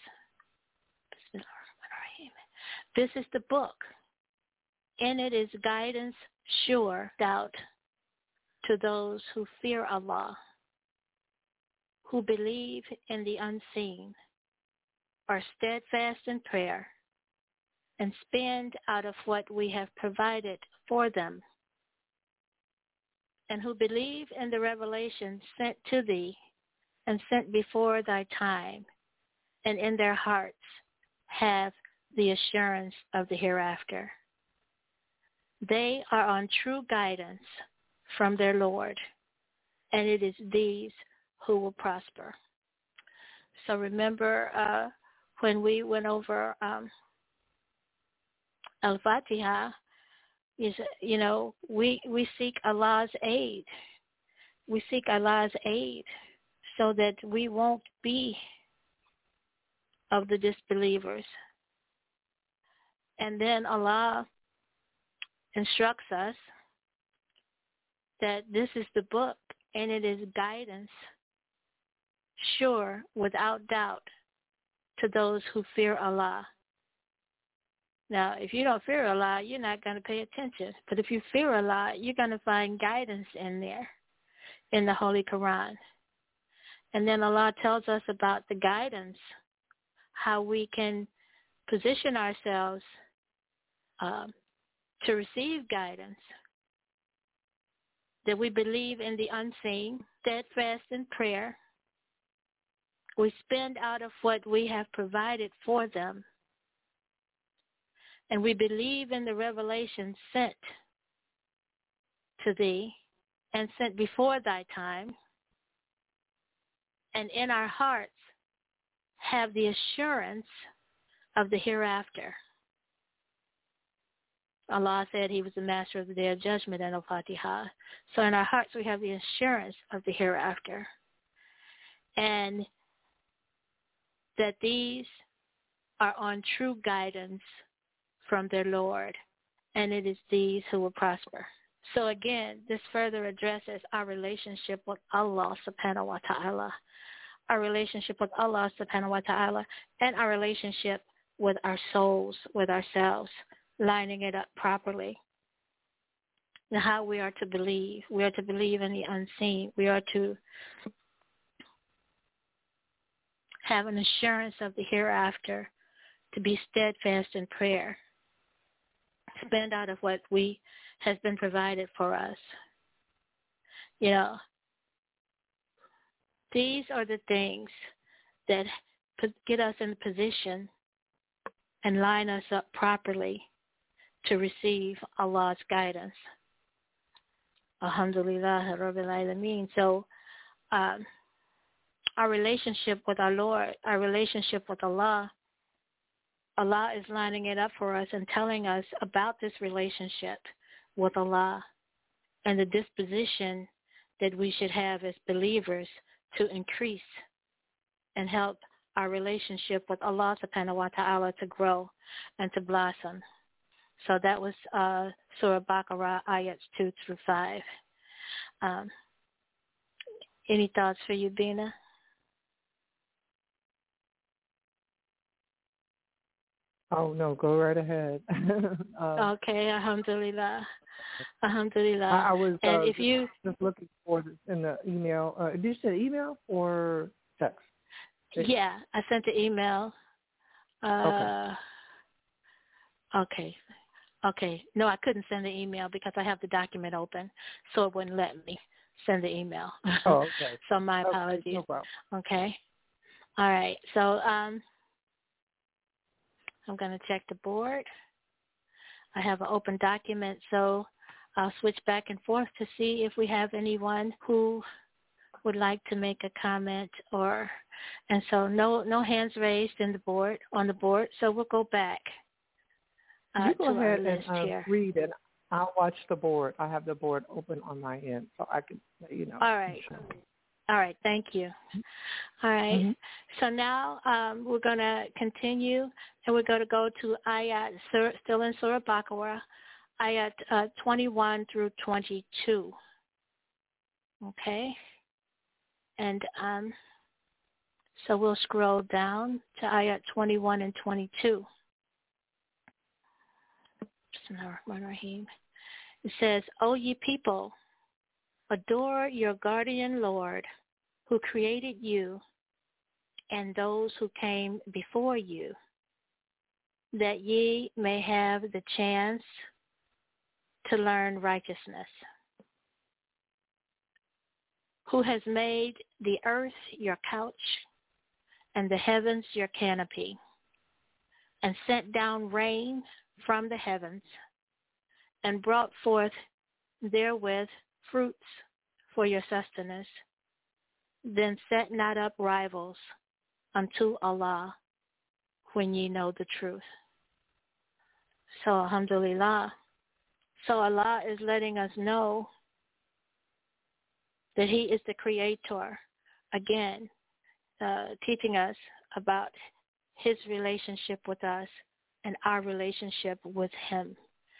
this is the book. In it is guidance, sure doubt to those who fear Allah, who believe in the unseen, are steadfast in prayer, and spend out of what we have provided for them, and who believe in the revelation sent to thee and sent before thy time, and in their hearts have the assurance of the hereafter. They are on true guidance from their Lord, and it is these who will prosper. So remember when we went over Al-Fatiha, you know, we seek Allah's aid. We seek Allah's aid so that we won't be of the disbelievers. And then Allah instructs us that this is the book and it is guidance, sure, without doubt, to those who fear Allah. Now, if you don't fear Allah, you're not going to pay attention. But if you fear Allah, you're going to find guidance in there, in the Holy Quran. And then Allah tells us about the guidance, how we can position ourselves to receive guidance, that we believe in the unseen, steadfast in prayer. We spend out of what we have provided for them. And we believe in the revelation sent to thee and sent before thy time. And in our hearts have the assurance of the hereafter. Allah said he was the master of the day of judgment and Al-Fatiha. So in our hearts we have the assurance of the hereafter. And that these are on true guidance from their Lord. And it is these who will prosper. So again, this further addresses our relationship with Allah subhanahu wa ta'ala. Our relationship with Allah subhanahu wa ta'ala and our relationship with our souls, with ourselves, lining it up properly. And how we are to believe. We are to believe in the unseen. We are to have an assurance of the hereafter, to be steadfast in prayer, spend out of what has been provided for us. You know, these are the things that get us in position and line us up properly to receive Allah's guidance. Alhamdulillah Rabbil Alameen. So our relationship with our Lord, our relationship with Allah, Allah is lining it up for us and telling us about this relationship with Allah and the disposition that we should have as believers to increase and help our relationship with Allah subhanahu wa ta'ala to grow and to blossom. So that was Surah Baqarah, ayats 2 through 5. Any thoughts for you, Bina? Oh, no, go right ahead. Okay, alhamdulillah. Alhamdulillah. I was and if you just looking for this in the email. Did you say email or text? Yeah, I sent the email. Okay. No, I couldn't send the email because I have the document open, so it wouldn't let me send the email. Oh, okay. So my apologies. Okay, no problem. Okay. All right. So I'm going to check the board. I have an open document, so I'll switch back and forth to see if we have anyone who would like to make a comment and so no hands raised on the board, so we'll go back you go to ahead our list and here. read it. I'll watch the board. I have the board open on my end, so I can let you know. All right. All right, thank you. All right, Mm-hmm. So now we're going to continue, and we're going to go to ayat, still in Surah Baqarah, ayat 21 through 22. Okay? And so we'll scroll down to ayat 21 and 22. Bismillahirrahmanirrahim. It says, O ye people, adore your guardian Lord who created you and those who came before you, that ye may have the chance to learn righteousness. Who has made the earth your couch and the heavens your canopy, and sent down rain from the heavens, and brought forth therewith fruits for your sustenance, then set not up rivals unto Allah when ye know the truth. So alhamdulillah. So Allah is letting us know that he is the creator. Again, teaching us about his relationship with us and our relationship with him.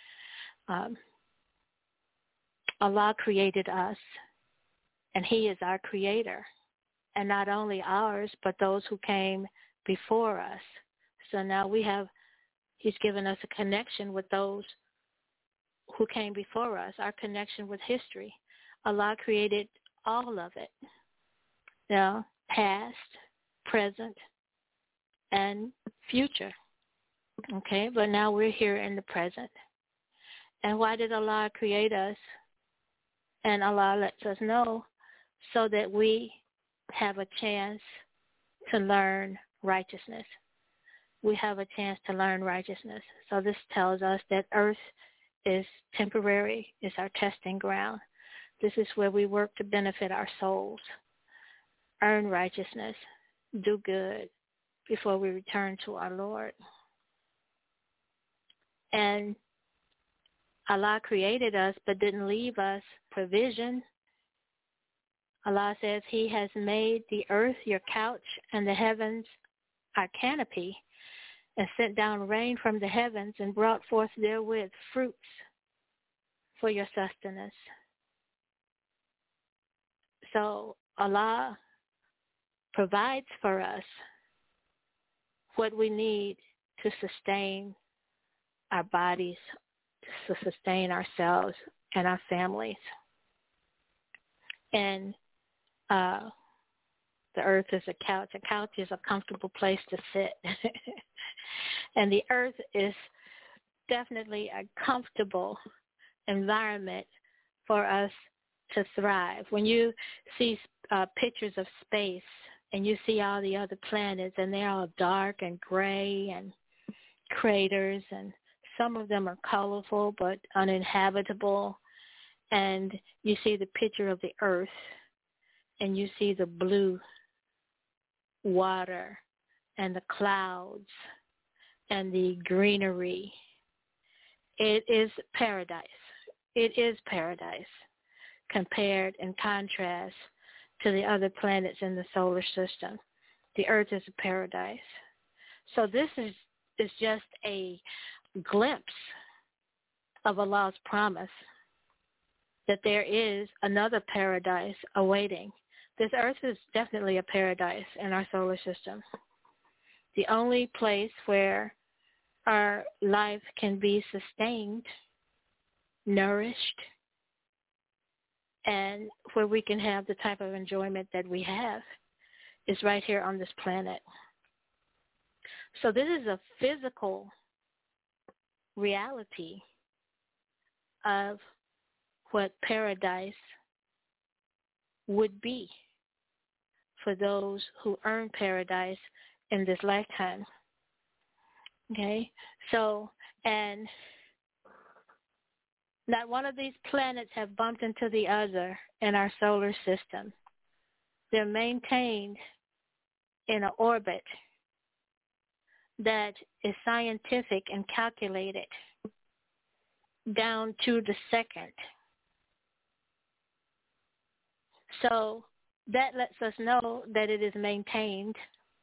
Allah created us, and he is our creator. And not only ours, but those who came before us. So now he's given us a connection with those who came before us, our connection with history. Allah created all of it. Now, past, present, and future. Okay, but now we're here in the present. And why did Allah create us? And Allah lets us know so that we have a chance to learn righteousness. We have a chance to learn righteousness. So this tells us that earth is temporary, is our testing ground. This is where we work to benefit our souls, earn righteousness, do good before we return to our Lord. And Allah created us but didn't leave us provision. Allah says He has made the earth your couch and the heavens our canopy, and sent down rain from the heavens and brought forth therewith fruits for your sustenance. So Allah provides for us what we need to sustain our bodies, to sustain ourselves and our families. And the earth is a couch. A couch is a comfortable place to sit. And the earth is definitely a comfortable environment for us to thrive. When you see pictures of space and you see all the other planets and they're all dark and gray and craters, and some of them are colorful but uninhabitable, and you see the picture of the earth and you see the blue water and the clouds and the greenery. It is paradise. It is paradise compared in contrast to the other planets in the solar system. The earth is a paradise. So this is just a glimpse of Allah's promise that there is another paradise awaiting. This earth is definitely a paradise in our solar system. The only place where our life can be sustained, nourished, and where we can have the type of enjoyment that we have is right here on this planet. So this is a physical reality of what paradise would be for those who earn paradise in this lifetime. Okay? So, and not one of these planets have bumped into the other in our solar system. They're maintained in an orbit that is scientific and calculated down to the second. So that lets us know that it is maintained,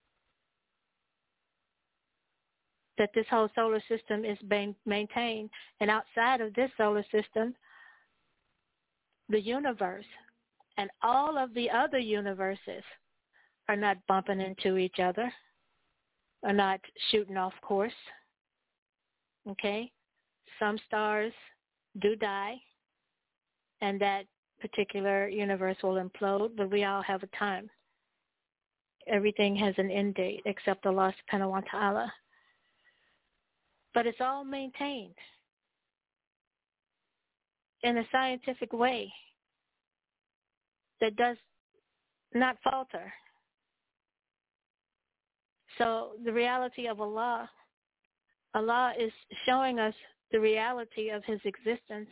that this whole solar system is being maintained. And outside of this solar system, the universe and all of the other universes are not bumping into each other, are not shooting off course. Okay? Some stars do die, and that particular universe will implode, but we all have a time. Everything has an end date except Allah subhanahu wa ta'ala. But it's all maintained in a scientific way that does not falter. So the reality of Allah, Allah is showing us the reality of His existence.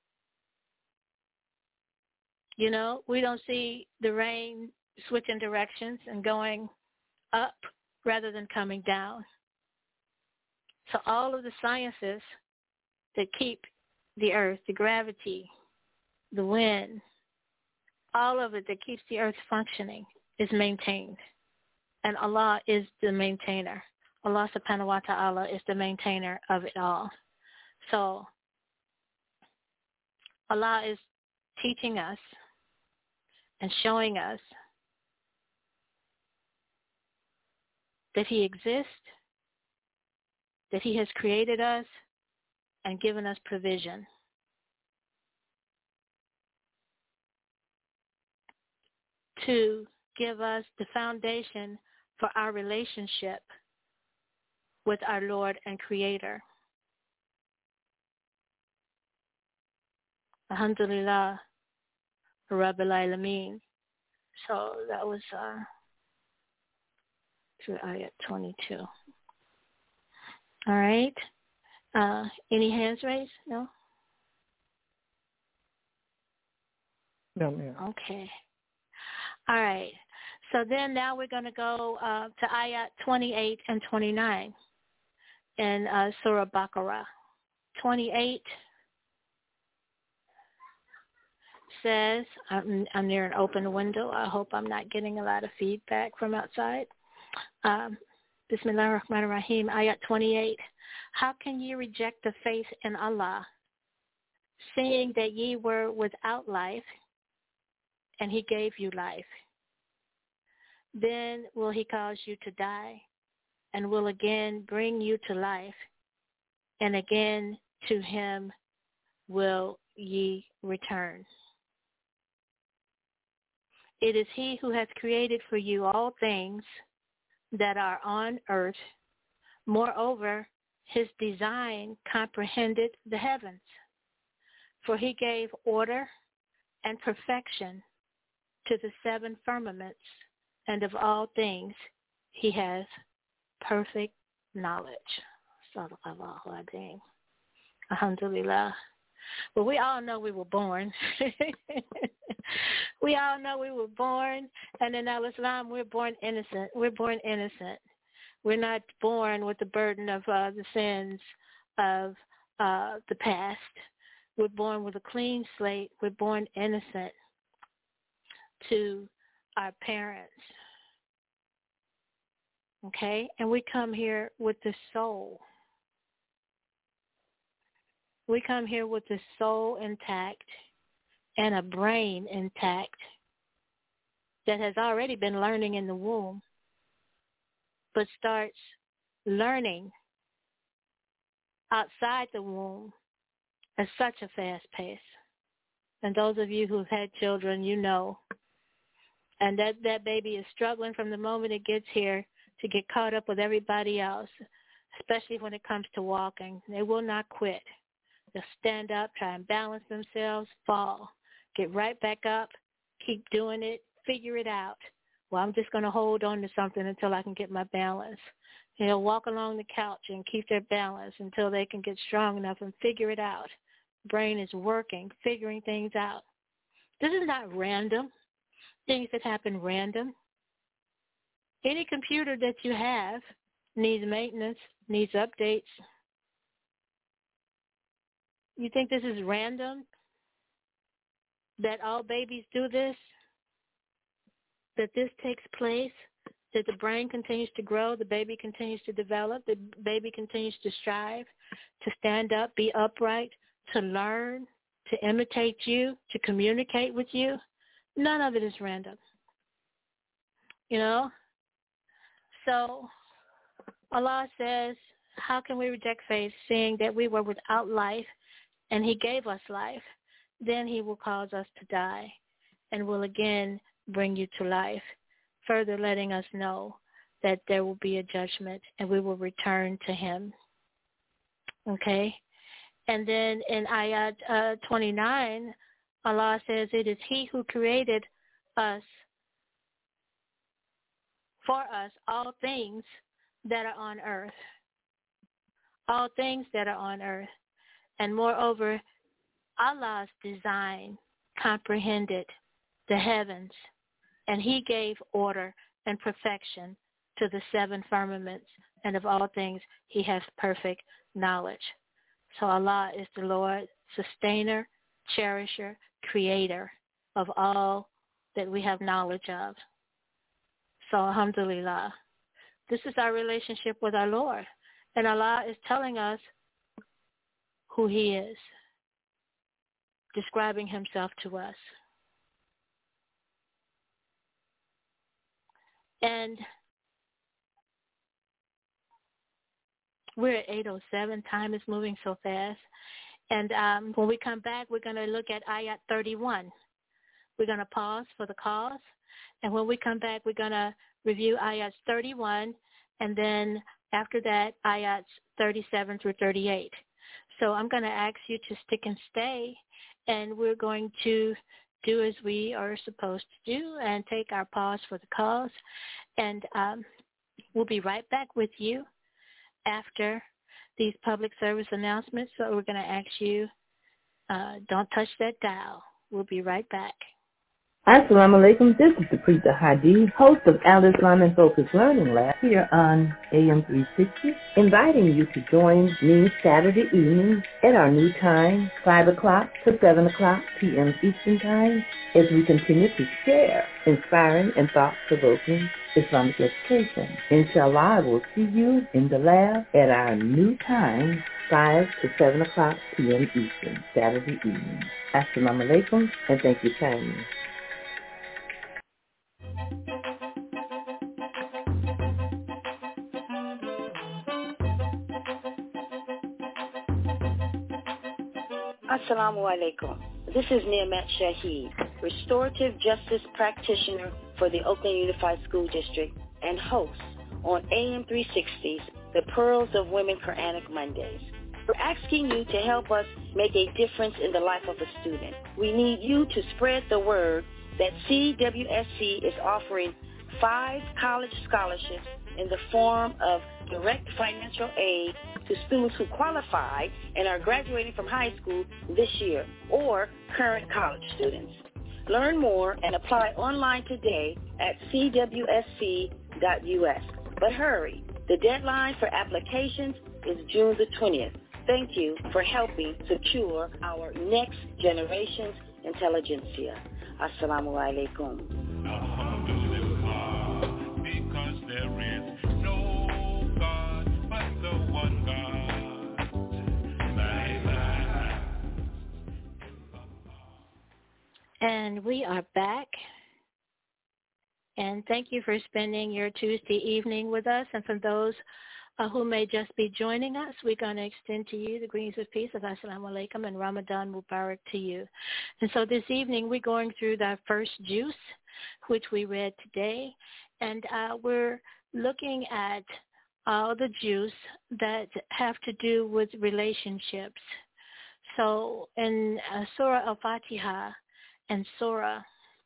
You know, we don't see the rain switching directions and going up rather than coming down. So all of the sciences that keep the earth, the gravity, the wind, all of it that keeps the earth functioning is maintained. And Allah is the maintainer. Allah subhanahu wa ta'ala is the maintainer of it all. So Allah is teaching us and showing us that He exists, that He has created us and given us provision. To give us the foundation for our relationship with our Lord and Creator. Alhamdulillah, Rabbil Alameen. So that was through ayat 22. All right. Any hands raised? No? No, ma'am. Okay. All right. So then now we're going to go to ayat 28 and 29 in Surah Baqarah. 28 says, I'm near an open window. I hope I'm not getting a lot of feedback from outside. Bismillah ar-Rahman ar-Rahim, Ayat 28. How can ye reject the faith in Allah, seeing that ye were without life, and he gave you life? Then will he cause you to die, and will again bring you to life, and again to him will ye return. It is he who has created for you all things that are on earth. Moreover, his design comprehended the heavens, for he gave order and perfection to the seven firmaments, and of all things he has perfect knowledge. Sadaqallahu Azim. Alhamdulillah. Well, we all know we were born. We all know we were born, and in Al-Islam, we're born innocent. We're born innocent. We're not born with the burden of the sins of the past. We're born with a clean slate. We're born innocent to our parents. Okay? And we come here with the soul. We come here with the soul intact and a brain intact that has already been learning in the womb, but starts learning outside the womb at such a fast pace. And those of you who've had children, you know. And that baby is struggling from the moment it gets here to get caught up with everybody else, especially when it comes to walking. They will not quit. They'll stand up, try and balance themselves, fall, get right back up, keep doing it, figure it out. Well, I'm just going to hold on to something until I can get my balance. They'll walk along the couch and keep their balance until they can get strong enough and figure it out. Brain is working, figuring things out. This is not random. Things that happen random. Any computer that you have needs maintenance, needs updates. You think this is random? That all babies do this? That this takes place? That the brain continues to grow, the baby continues to develop, the baby continues to strive, to stand up, be upright, to learn, to imitate you, to communicate with you? None of it is random. You know? So Allah says, how can we reject faith, seeing that we were without life and he gave us life? Then he will cause us to die and will again bring you to life, further letting us know that there will be a judgment and we will return to him. Okay? And then in Ayat 29, Allah says, it is he who created us, for us, all things that are on earth. All things that are on earth. And moreover, Allah's design comprehended the heavens, and he gave order and perfection to the seven firmaments, and of all things he has perfect knowledge. So Allah is the Lord, sustainer, cherisher, creator of all that we have knowledge of. So alhamdulillah, this is our relationship with our Lord. And Allah is telling us who he is, describing himself to us. And we're at 8:07. Time is moving so fast. And when we come back, we're going to look at Ayat 31. We're going to pause for the calls. And when we come back, we're going to review Ayats 31. And then after that, Ayats 37 through 38. So I'm going to ask you to stick and stay. And we're going to do as we are supposed to do and take our pause for the calls. And we'll be right back with you after these public service announcements. So we're going to ask you, don't touch that dial. We'll be right back. Assalamu alaikum, this is the Preeta Hadi, host of Al Islamic Focus Learning Lab here on AM 360, inviting you to join me Saturday evening at our new time, 5 o'clock to 7 o'clock p.m. Eastern Time, as we continue to share inspiring and thought-provoking Islamic education. Inshallah, I will see you in the lab at our new time, 5 to 7 o'clock p.m. Eastern, Saturday evening. Assalamu alaikum, and thank you kindly. Assalamu alaikum. This is Niamat Shaheed, Restorative Justice Practitioner for the Oakland Unified School District and host on AM 360's The Pearls of Women Quranic Mondays. We're asking you to help us make a difference in the life of a student. We need you to spread the word that CWSC is offering 5 college scholarships in the form of direct financial aid to students who qualify and are graduating from high school this year or current college students. Learn more and apply online today at cwsc.us. But hurry, the deadline for applications is June the 20th. Thank you for helping secure our next generation's intelligentsia. Assalamu alaikum. Because there is no God but the one God. And we are back. And thank you for spending your Tuesday evening with us. And for those who may just be joining us, we're going to extend to you the greetings of peace of Assalamu alaikum and Ramadan Mubarak to you. And so this evening we're going through that first juice, which we read today. And we're looking at all the juice that have to do with relationships. So in Surah Al-Fatiha and Surah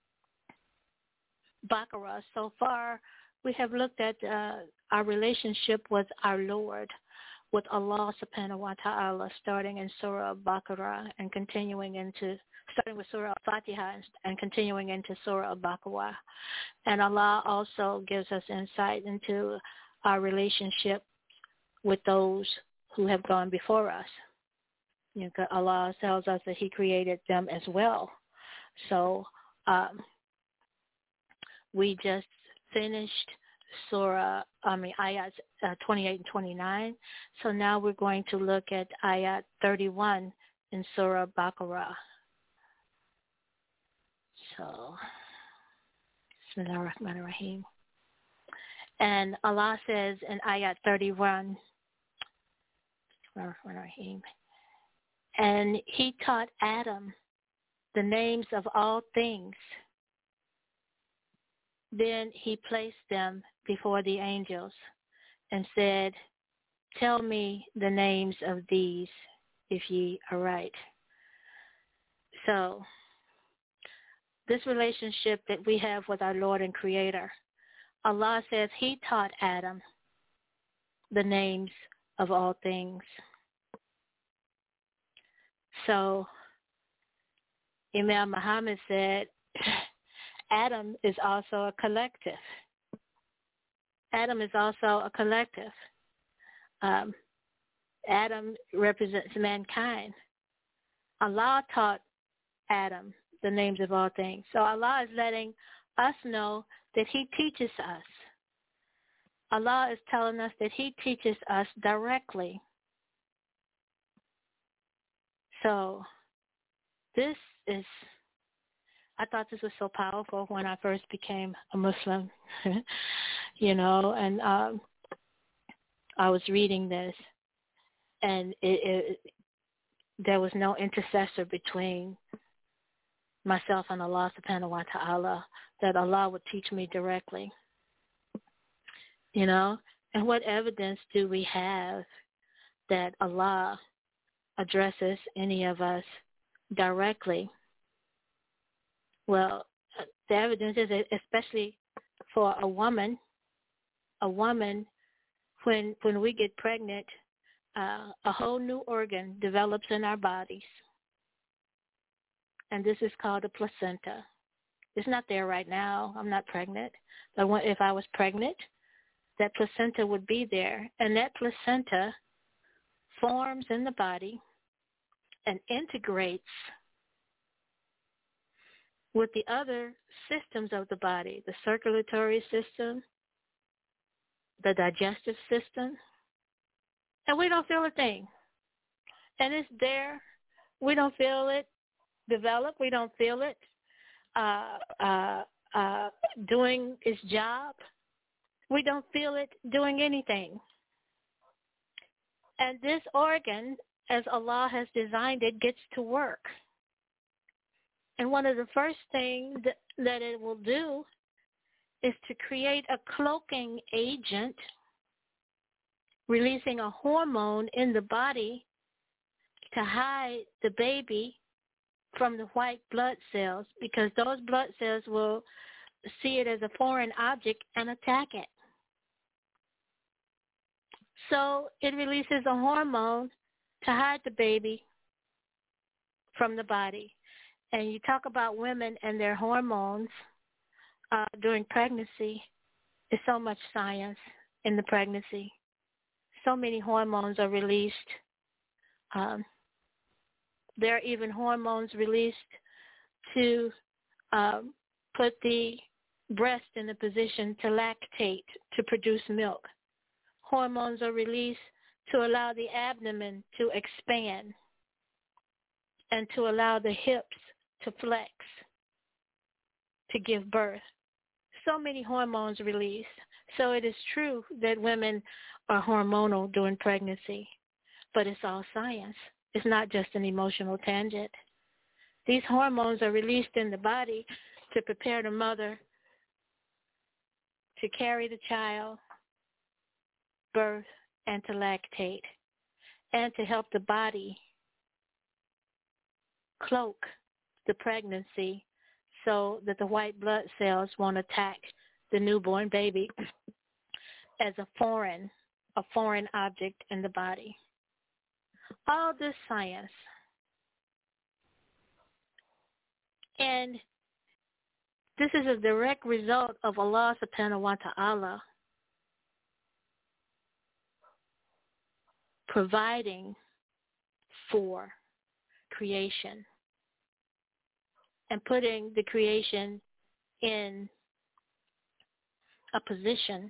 Baqarah, so far we have looked at our relationship with our Lord, with Allah subhanahu wa ta'ala, starting in Surah Baqarah and starting with Surah Al-Fatiha and continuing into Surah Al-Baqarah. And Allah also gives us insight into our relationship with those who have gone before us. You know, Allah tells us that He created them as well. So we just finished ayat 28 and 29. So now we're going to look at ayat 31 in Surah Baqarah. So, Bismillah ar-Rahman ar-Rahim. And Allah says in ayat 31, and He taught Adam the names of all things. Then He placed them before the angels and said, tell me the names of these, if ye are right. So this relationship that we have with our Lord and Creator, Allah says He taught Adam the names of all things. So Imam Muhammad said, Adam is also a collective. Adam is also a collective. Adam represents mankind. Allah taught Adam the names of all things. So Allah is letting us know that He teaches us. Allah is telling us that He teaches us directly. So I thought this was so powerful when I first became a Muslim, and I was reading this, and there was no intercessor between myself and Allah subhanahu wa ta'ala, that Allah would teach me directly. And what evidence do we have that Allah addresses any of us directly? Well, the evidence is, especially for a woman, when we get pregnant, a whole new organ develops in our bodies. And this is called a placenta. It's not there right now. I'm not pregnant. But if I was pregnant, that placenta would be there. And that placenta forms in the body and integrates with the other systems of the body, the circulatory system, the digestive system, and we don't feel a thing. And it's there. We don't feel it develop. We don't feel it doing its job. We don't feel it doing anything. And this organ, as Allah has designed it, gets to work. And one of the first things that it will do is to create a cloaking agent, releasing a hormone in the body to hide the baby from the white blood cells, because those blood cells will see it as a foreign object and attack it. So it releases a hormone to hide the baby from the body. And you talk about women and their hormones during pregnancy. There's so much science in the pregnancy. So many hormones are released. There are even hormones released to put the breast in a position to lactate, to produce milk. Hormones are released to allow the abdomen to expand and to allow the hips to flex, to give birth. So many hormones released. So it is true that women are hormonal during pregnancy, but it's all science. It's not just an emotional tangent. These hormones are released in the body to prepare the mother to carry the child, birth, and to lactate, and to help the body cloak the pregnancy so that the white blood cells won't attack the newborn baby as a foreign object in the body. All this science. And this is a direct result of Allah subhanahu wa ta'ala providing for creation and putting the creation in a position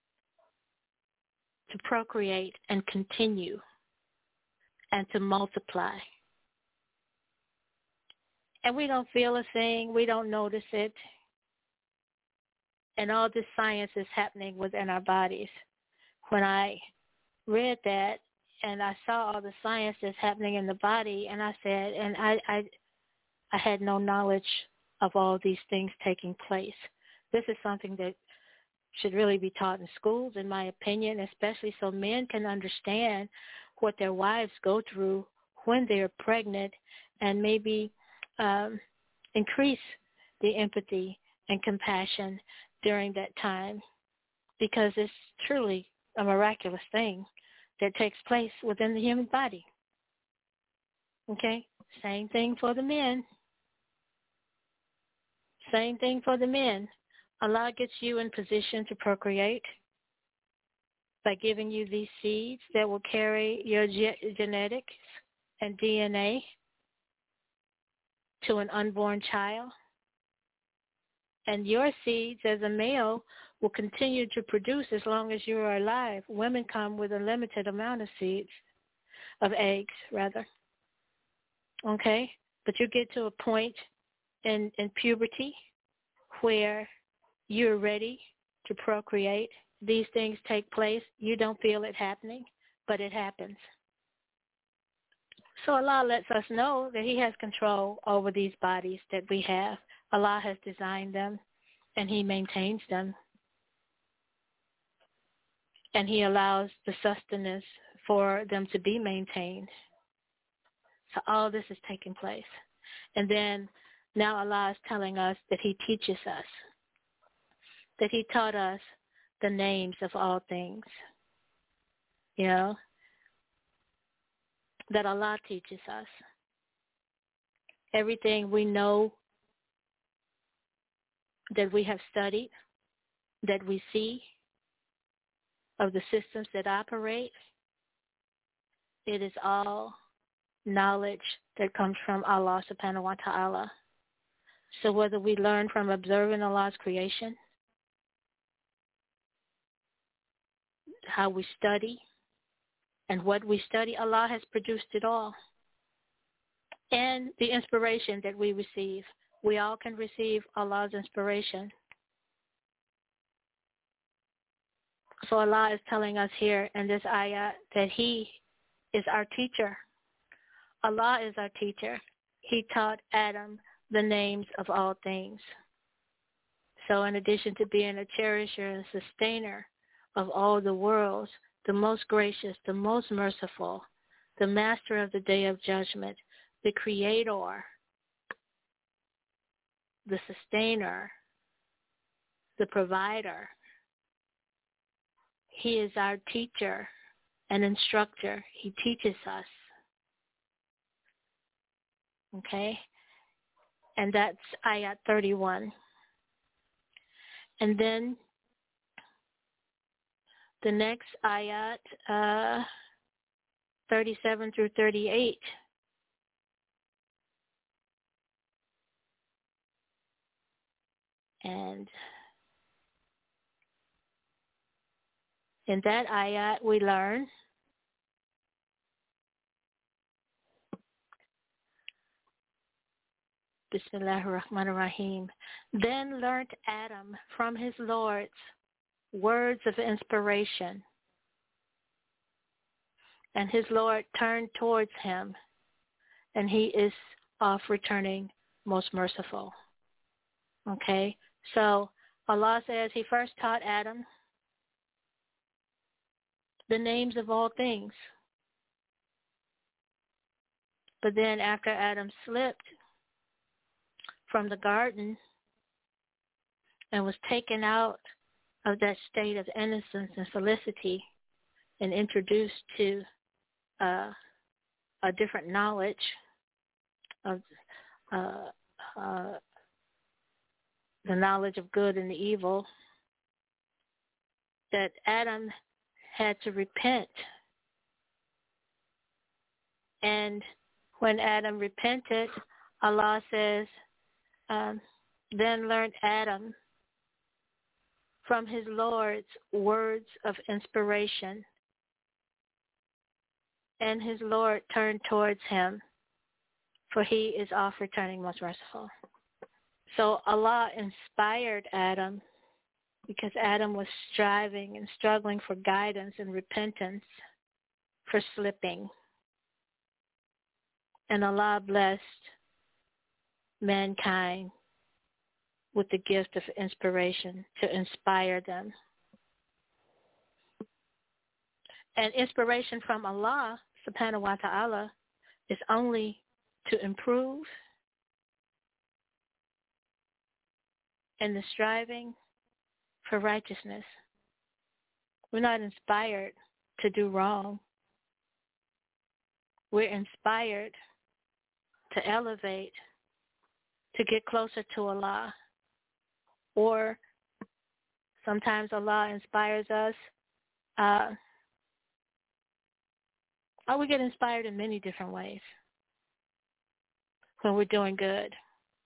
to procreate and continue and to multiply. And we don't feel a thing. We don't notice it. And all this science is happening within our bodies. When I read that and I saw all the science that's happening in the body, and I said, and I had no knowledge of all these things taking place. This is something that should really be taught in schools, in my opinion, especially so men can understand what their wives go through when they're pregnant, and maybe increase the empathy and compassion during that time, because it's truly a miraculous thing that takes place within the human body. Okay? Same thing for the men. Same thing for the men. Allah gets you in position to procreate by giving you these seeds that will carry your genetics and DNA to an unborn child. And your seeds as a male will continue to produce as long as you are alive. Women come with a limited amount of seeds, of eggs, rather. Okay? But you get to a point in puberty where you're ready to procreate. These things take place. You don't feel it happening, but it happens. So Allah lets us know that He has control over these bodies that we have. Allah has designed them, and He maintains them. And He allows the sustenance for them to be maintained. So all this is taking place. And then now Allah is telling us that He teaches us, that He taught us the names of all things. You know, that Allah teaches us. Everything we know that we have studied, that we see, of the systems that operate, it is all knowledge that comes from Allah subhanahu wa ta'ala. So whether we learn from observing Allah's creation, how we study, and what we study, Allah has produced it all. And the inspiration that we receive. We all can receive Allah's inspiration. So Allah is telling us here in this ayah that He is our teacher. Allah is our teacher. He taught Adam the names of all things. So in addition to being a cherisher and sustainer of all the worlds, the most gracious, the most merciful, the master of the day of judgment, the creator, the sustainer, the provider, He is our teacher and instructor. He teaches us. Okay? And that's ayat 31. And then the next ayat, 37 through 38. And in that ayat we learn Bismillahir Rahmanir Rahim. Then learnt Adam from his Lord's words of inspiration, and his Lord turned towards him, and He is oft returning, most merciful. Okay, so Allah says He first taught Adam the names of all things. But then after Adam slipped from the garden and was taken out of that state of innocence and felicity and introduced to a different knowledge of the knowledge of good and the evil, that Adam had to repent. And when Adam repented, Allah says, then learned Adam from his Lord's words of inspiration, and his Lord turned towards him, for He is oft returning, most merciful. So Allah inspired Adam because Adam was striving and struggling for guidance and repentance for slipping. And Allah blessed mankind with the gift of inspiration to inspire them. And inspiration from Allah subhanahu wa ta'ala is only to improve in the striving for righteousness. We're not inspired to do wrong. We're inspired to elevate, to get closer to Allah. Or sometimes Allah inspires us. We get inspired in many different ways when we're doing good.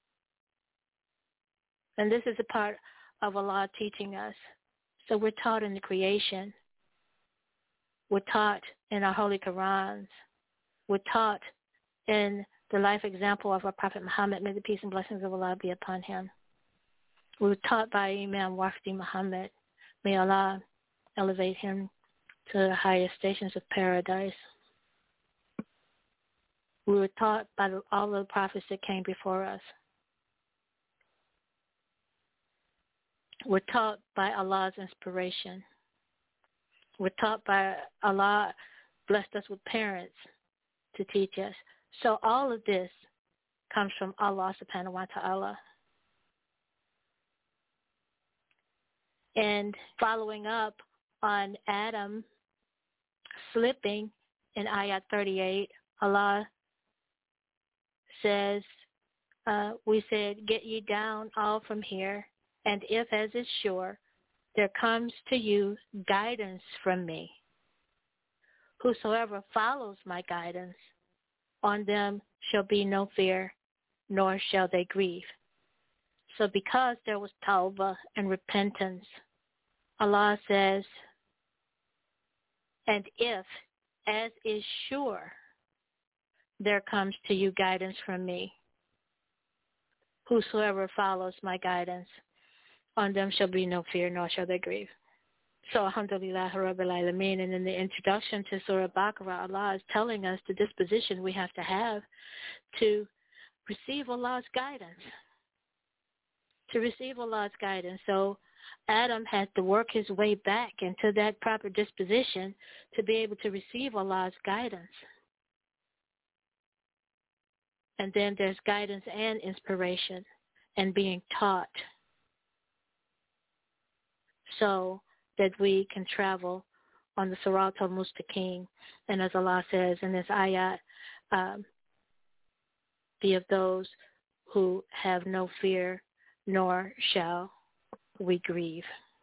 And this is a part of Allah teaching us. So we're taught in the creation. We're taught in our Holy Qurans. We're taught in the life example of our Prophet Muhammad, may the peace and blessings of Allah be upon him. We were taught by Imam Wafdi Muhammad. May Allah elevate him to the highest stations of paradise. We were taught by all the prophets that came before us. We're taught by Allah's inspiration. We're taught by Allah, blessed us with parents to teach us. So all of this comes from Allah subhanahu wa ta'ala. And following up on Adam slipping in ayat 38, Allah says, we said, get ye down all from here And if, as is sure, there comes to you guidance from me, whosoever follows my guidance, on them shall be no fear, nor shall they grieve. So because there was tawbah and repentance, Allah says, and if, as is sure, there comes to you guidance from me, whosoever follows my guidance, on them shall be no fear, nor shall they grieve. So, alhamdulillah, Rabbil Alameen, and in the introduction to Surah Baqarah, Allah is telling us the disposition we have to receive Allah's guidance. To receive Allah's guidance. So, Adam had to work his way back into that proper disposition to be able to receive Allah's guidance. And then there's guidance and inspiration and being taught so that we can travel on the Sirat al-Mustaqim. And as Allah says in this ayat, be of those who have no fear, nor shall we grieve.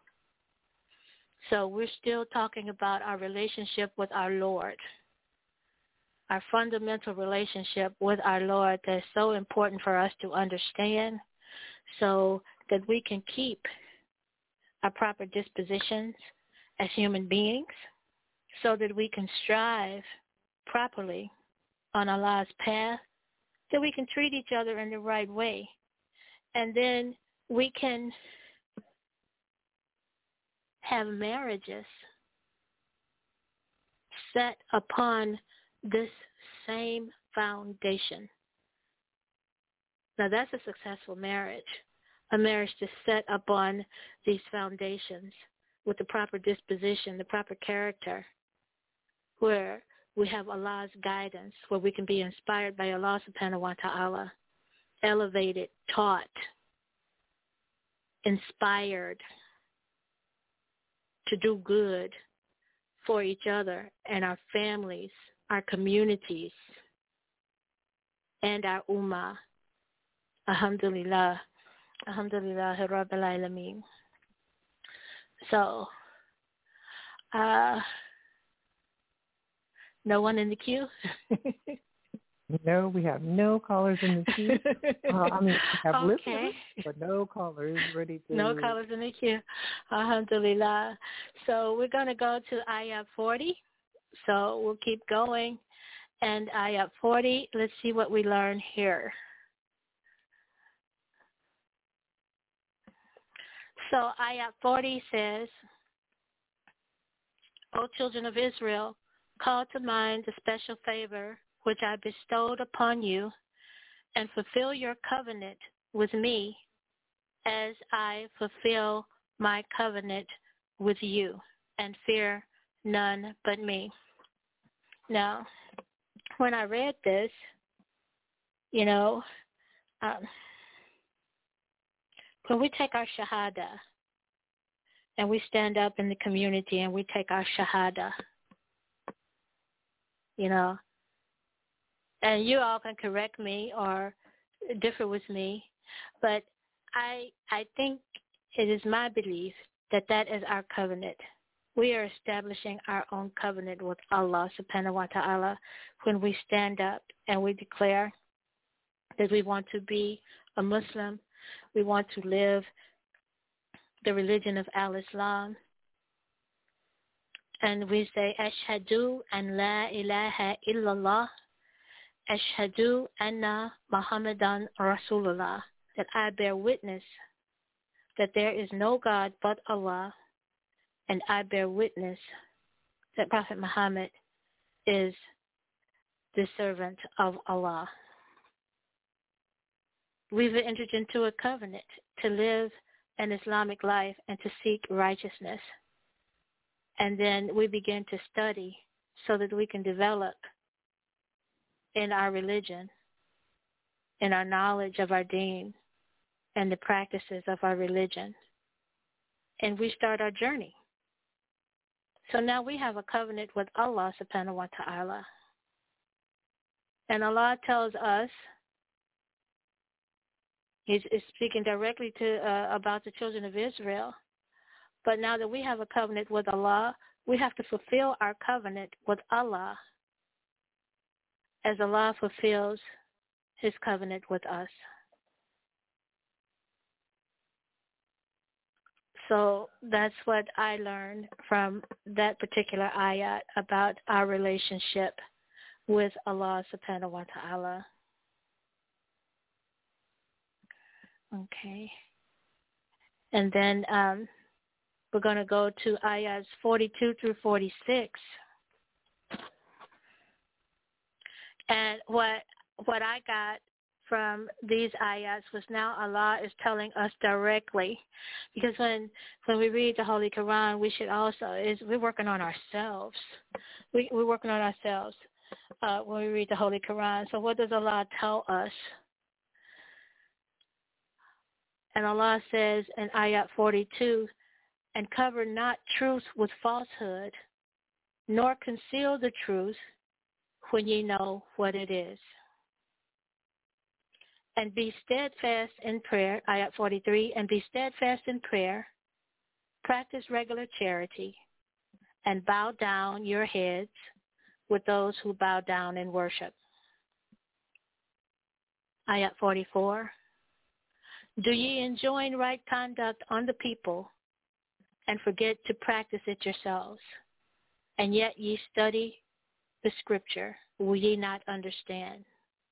So we're still talking about our relationship with our Lord, our fundamental relationship with our Lord that's so important for us to understand so that we can keep our proper dispositions as human beings, so that we can strive properly on Allah's path, that we can treat each other in the right way. And then we can have marriages set upon this same foundation. Now that's a successful marriage, a marriage that's set upon these foundations with the proper disposition, the proper character, where we have Allah's guidance, where we can be inspired by Allah subhanahu wa ta'ala, elevated, taught, inspired to do good for each other and our families, our communities, and our ummah. Alhamdulillah. Alhamdulillah Rabbil Alameen. So, no one in the queue? No, we have no callers in the queue. We have okay. listeners, but no callers ready to... No callers in the queue. Alhamdulillah. So we're going to go to ayat 40. So we'll keep going. And ayat 40, let's see what we learn here. So ayat 40 says, O children of Israel, call to mind the special favor which I bestowed upon you, and fulfill your covenant with me as I fulfill my covenant with you, and fear none but me. Now, when I read this, when we take our shahada and we stand up in the community and we take our shahada, and you all can correct me or differ with me, but I think it is my belief that that is our covenant. We are establishing our own covenant with Allah subhanahu wa ta'ala when we stand up and we declare that we want to be a Muslim, we want to live the religion of Al-Islam, and we say, Ashhadu an la ilaha illallah, Ashhadu anna Muhammadan Rasulullah, that I bear witness that there is no God but Allah, and I bear witness that Prophet Muhammad is the servant of Allah. We've entered into a covenant to live an Islamic life and to seek righteousness. And then we begin to study so that we can develop in our religion, in our knowledge of our deen, and the practices of our religion. And we start our journey. So now we have a covenant with Allah subhanahu wa ta'ala. And Allah tells us He's speaking directly to about the children of Israel. But now that we have a covenant with Allah, we have to fulfill our covenant with Allah as Allah fulfills his covenant with us. So that's what I learned from that particular ayat about our relationship with Allah subhanahu wa ta'ala. Okay. And then we're going to go to ayats 42 through 46. And what I got from these ayats was now Allah is telling us directly, because when we read the Holy Quran, we should also, we're working on ourselves. We're working on ourselves when we read the Holy Quran. So what does Allah tell us? And Allah says in ayat 42, and cover not truth with falsehood, nor conceal the truth when ye know what it is. And be steadfast in prayer, ayat 43, and be steadfast in prayer, practice regular charity, and bow down your heads with those who bow down in worship. Ayat 44, do ye enjoin right conduct on the people, and forget to practice it yourselves, and yet ye study the scripture, will ye not understand?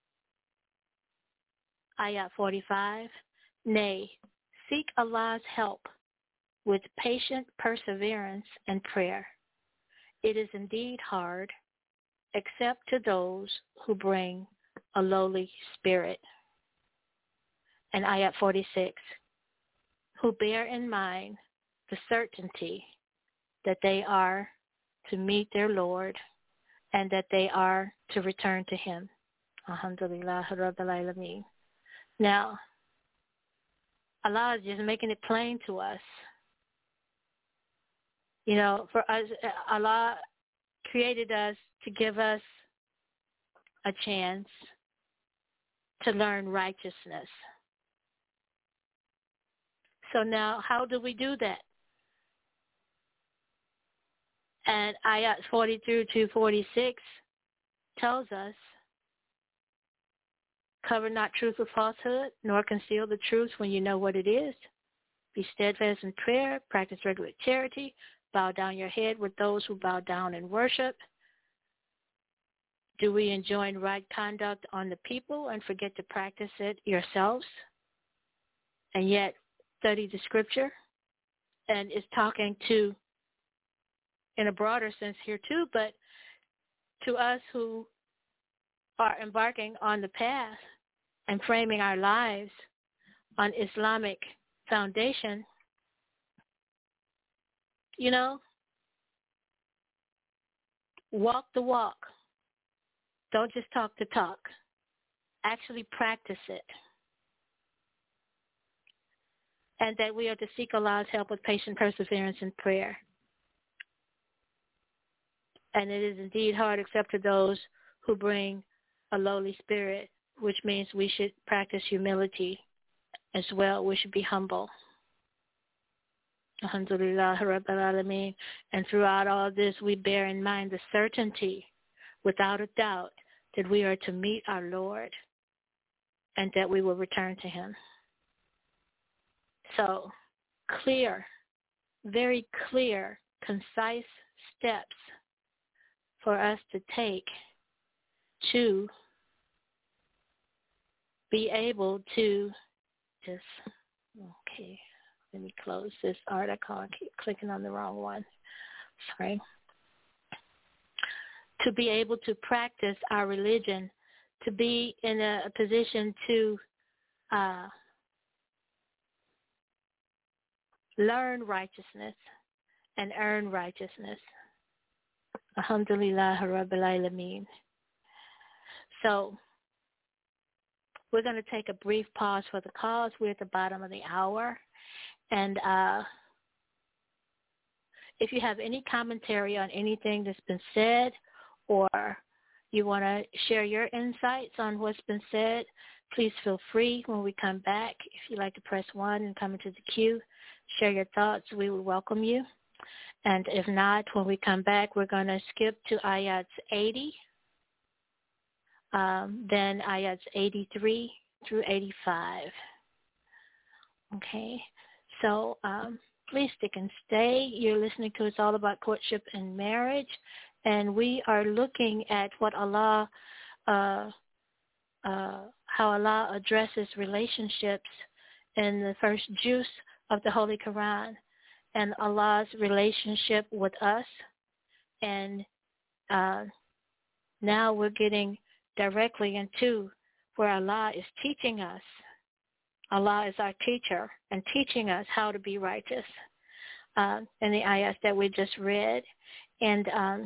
Ayat 45, nay, seek Allah's help with patient perseverance and prayer. It is indeed hard, except to those who bring a lowly spirit. And ayat 46, who bear in mind the certainty that they are to meet their Lord and that they are to return to him. Alhamdulillah Rabbil Alameen. Now, Allah is just making it plain to us. You know, for us, Allah created us to give us a chance to learn righteousness. So now, how do we do that? And ayat 42 to 46 tells us, cover not truth with falsehood, nor conceal the truth when you know what it is. Be steadfast in prayer, practice regular charity, bow down your head with those who bow down in worship. Do we enjoin right conduct on the people and forget to practice it yourselves? And yet study the scripture? And it's talking to, in a broader sense here too, but to us who are embarking on the path and framing our lives on Islamic foundation, you know, walk the walk. Don't just talk the talk. Actually practice it. And that we are to seek Allah's help with patient perseverance and prayer. And it is indeed hard except to those who bring a lowly spirit, which means we should practice humility as well. We should be humble. Alhamdulillah Rabbil Alameen. And throughout all this, we bear in mind the certainty, without a doubt, that we are to meet our Lord and that we will return to him. So, clear, very clear, concise steps for us to take to be able to just, okay, let me close this article. I keep clicking on the wrong one. Sorry. To be able to practice our religion, to be in a position to learn righteousness and earn righteousness. Alhamdulillah Rabbil Alameen. So we're going to take a brief pause for the cause. We're at the bottom of the hour. And if you have any commentary on anything that's been said, or you want to share your insights on what's been said, Please feel free when we come back. If you'd like to press 1 and come into the queue, share your thoughts, we will welcome you. And if not, when we come back, we're going to skip to ayats 80, then ayats 83 through 85. Okay, so please stick and stay. You're listening to It's All About Courtship and Marriage, and we are looking at what Allah, how Allah addresses relationships in the first juz of the Holy Quran, and Allah's relationship with us. And now we're getting directly into where Allah is teaching us. Allah is our teacher and teaching us how to be righteous in the ayahs that we just read. And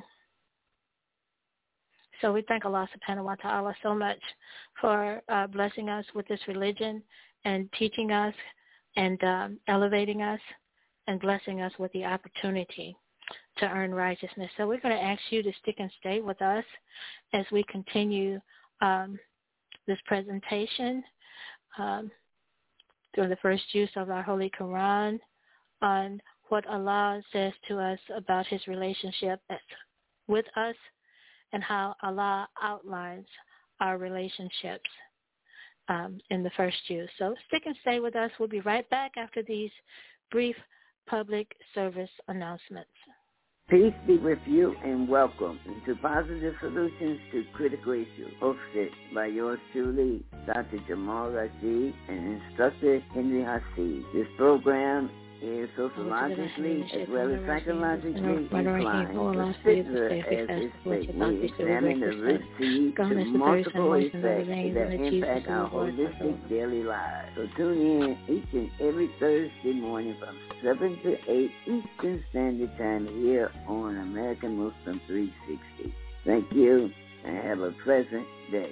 so we thank Allah subhanahu wa ta'ala so much for blessing us with this religion and teaching us and elevating us and blessing us with the opportunity to earn righteousness. So we're going to ask you to stick and stay with us as we continue this presentation through the first use of our Holy Quran on what Allah says to us about his relationship with us and how Allah outlines our relationships in the first use. So stick and stay with us. We'll be right back after these brief public service announcements. Peace be with you and welcome to Positive Solutions to Critical Issues, hosted by yours truly, Dr. Jamal Rashid and instructor Henry Hasid. This program is sociologically as well as psychologically inclined, particular as its state. We examine the risks to multiple effects that impact our holistic daily lives. So tune in each and every Thursday morning from 7 to 8 Eastern Standard Time here on American Muslim 360. Thank you and have a pleasant day.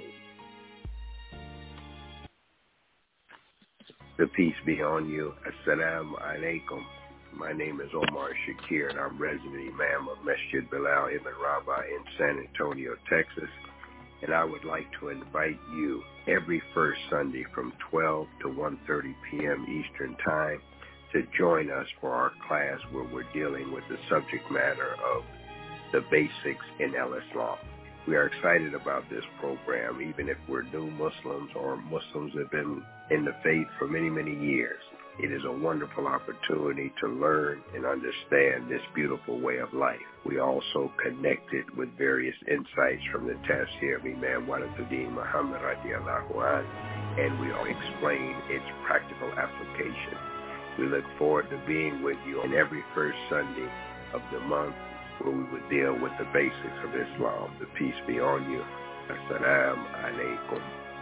The peace be on you. Assalamu alaikum. My name is Omar Shakir, and I'm resident imam of Masjid Bilal Ibn Rabah in San Antonio, Texas. And I would like to invite you every first Sunday from 12 to 1:30 p.m. Eastern Time to join us for our class where we're dealing with the subject matter of the basics in Islam. We are excited about this program, even if we're new Muslims or Muslims that have been in the faith for many, many years. It is a wonderful opportunity to learn and understand this beautiful way of life. We also connected with various insights from the Tafsir of Imam Waliduddin Muhammad radiallahu anh, and we will explain its practical application. We look forward to being with you on every first Sunday of the month, where we would deal with the basics of Islam. The peace be on you. Assalamu alaikum.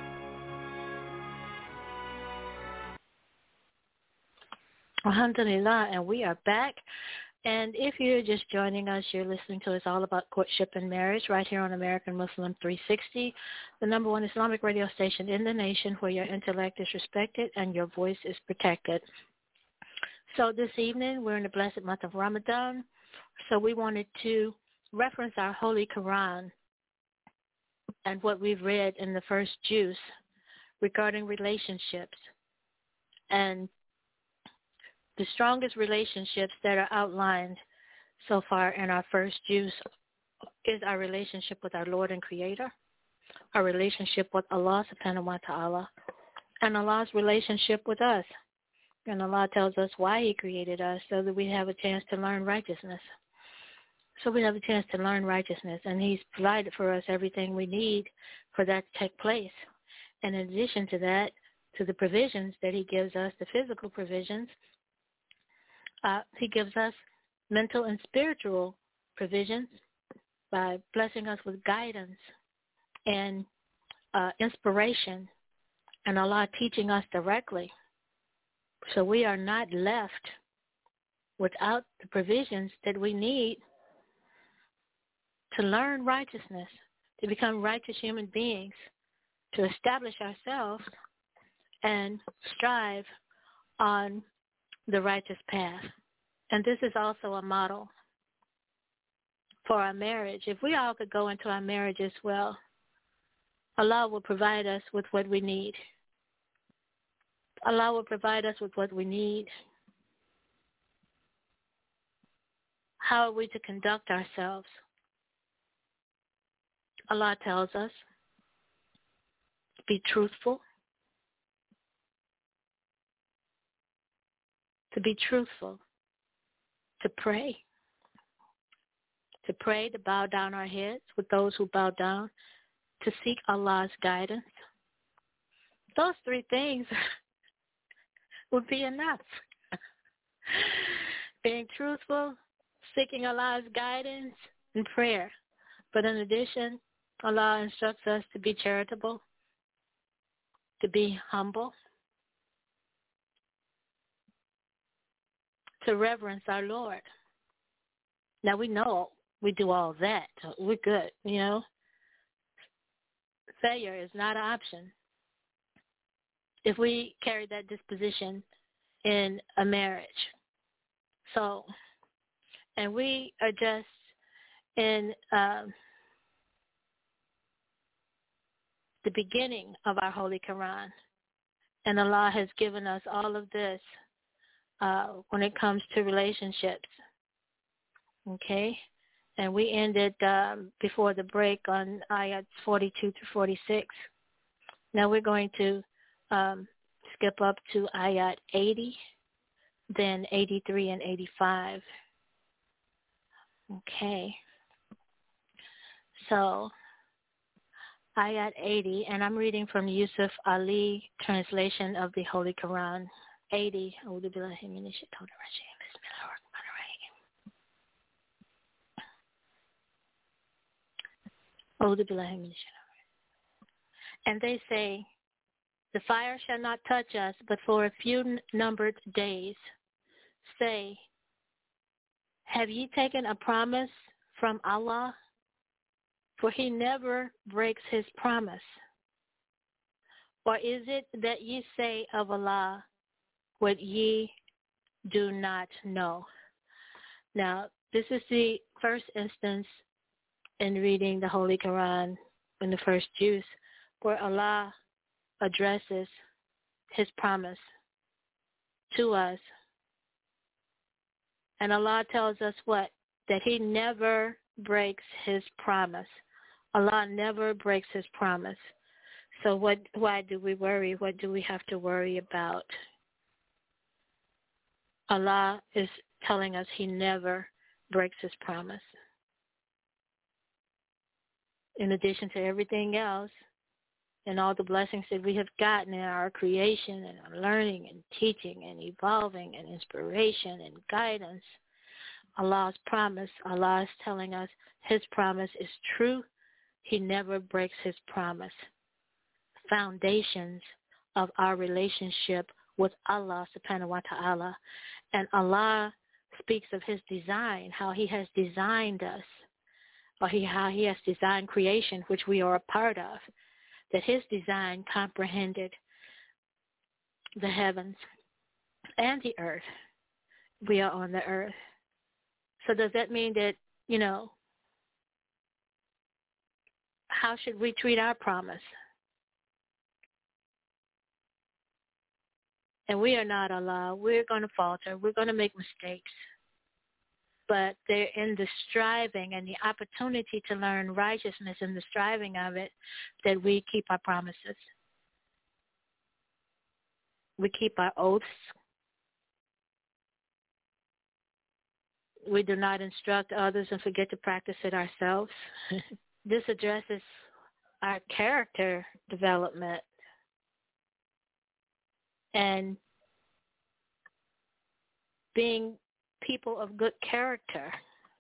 Alhamdulillah, and we are back. And if you're just joining us, you're listening to It's All About Courtship and Marriage right here on American Muslim 360, the number one Islamic radio station in the nation where your intellect is respected and your voice is protected. So this evening, we're in the blessed month of Ramadan. So we wanted to reference our Holy Quran and what we've read in the first juz regarding relationships. And the strongest relationships that are outlined so far in our first juz is our relationship with our Lord and Creator, our relationship with Allah subhanahu wa ta'ala, and Allah's relationship with us. And Allah tells us why he created us, so that we have a chance to learn righteousness. So we have a chance to learn righteousness, and he's provided for us everything we need for that to take place. And in addition to that, to the provisions that he gives us, the physical provisions, he gives us mental and spiritual provisions by blessing us with guidance and inspiration, and Allah teaching us directly. So we are not left without the provisions that we need to learn righteousness, to become righteous human beings, to establish ourselves and strive on the righteous path. And this is also a model for our marriage. If we all could go into our marriages well, Allah will provide us with what we need. Allah will provide us with what we need. How are we to conduct ourselves? Allah tells us to be truthful, to pray, to bow down our heads with those who bow down, to seek Allah's guidance. Those three things would be enough. Being truthful, seeking Allah's guidance, and prayer. But in addition, Allah instructs us to be charitable, to be humble, to reverence our Lord. Now we know we do all that. We're good, you know. Failure is not an option. If we carry that disposition in a marriage. So, and we are just in the beginning of our Holy Quran. And Allah has given us all of this when it comes to relationships. Okay? And we ended before the break on ayats 42 through 46. Now we're going to skip up to ayat 80, then 83 and 85. Okay. So, ayat 80, and I'm reading from Yusuf Ali translation of the Holy Quran. 80. And they say, the fire shall not touch us but for a few numbered days. Say, have ye taken a promise from Allah? For he never breaks his promise. Or is it that ye say of Allah what ye do not know? Now, this is the first instance in reading the Holy Quran in the first juz where Allah addresses his promise to us. And Allah tells us what? That he never breaks his promise. Allah never breaks his promise. So why do we worry? What do we have to worry about? Allah is telling us he never breaks his promise. In addition to everything else, and all the blessings that we have gotten in our creation and our learning and teaching and evolving and inspiration and guidance, Allah's promise, Allah is telling us his promise is true. He never breaks his promise. Foundations of our relationship with Allah subhanahu wa ta'ala. And Allah speaks of his design, how he has designed us, or how he has designed creation, which we are a part of. That his design comprehended the heavens and the earth. We are on the earth. So does that mean that, how should we treat our promise? And we are not Allah. We're going to falter. We're going to make mistakes. But they're in the striving and the opportunity to learn righteousness and the striving of it that we keep our promises. We keep our oaths. We do not instruct others and forget to practice it ourselves. This addresses our character development and being people of good character.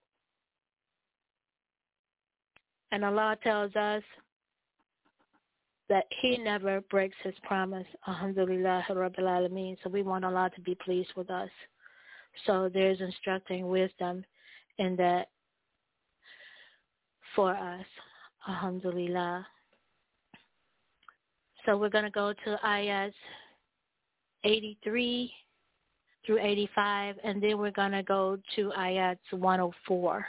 And Allah tells us that he never breaks his promise. Alhamdulillah Rabbil Alameen. So we want Allah to be pleased with us. So there's instructing wisdom in that for us. Alhamdulillah. So we're going to go to ayahs 83 through 85, and then we're going to go to ayats 104.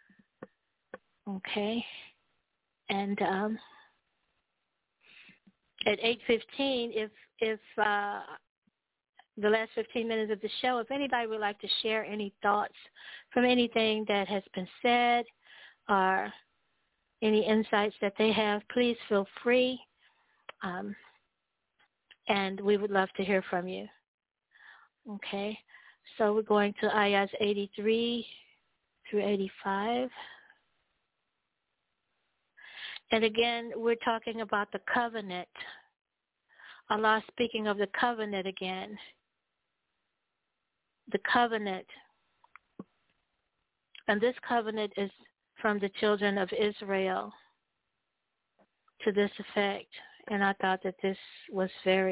Okay? And at 8:15, if the last 15 minutes of the show, if anybody would like to share any thoughts from anything that has been said or any insights that they have, please feel free, and we would love to hear from you. Okay, so we're going to ayahs 83 through 85. And again, we're talking about the covenant. Allah speaking of the covenant again. The covenant. And this covenant is from the children of Israel to this effect. And I thought that this was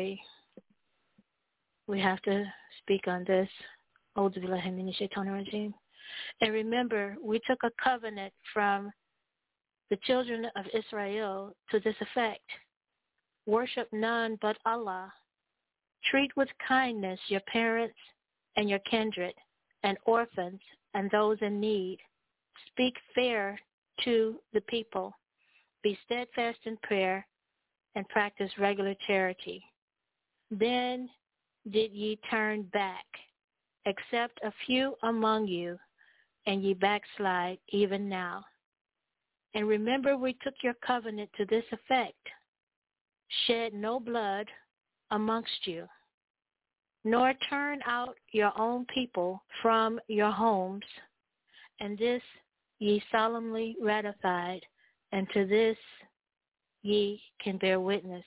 we have to speak on this. And remember, we took a covenant from the children of Israel to this effect. Worship none but Allah. Treat with kindness your parents and your kindred and orphans and those in need. Speak fair to the people. Be steadfast in prayer and practice regular charity. Then did ye turn back, except a few among you, and ye backslide even now. And remember, we took your covenant to this effect. Shed no blood amongst you, nor turn out your own people from your homes. And this ye solemnly ratified, and to this ye can bear witness.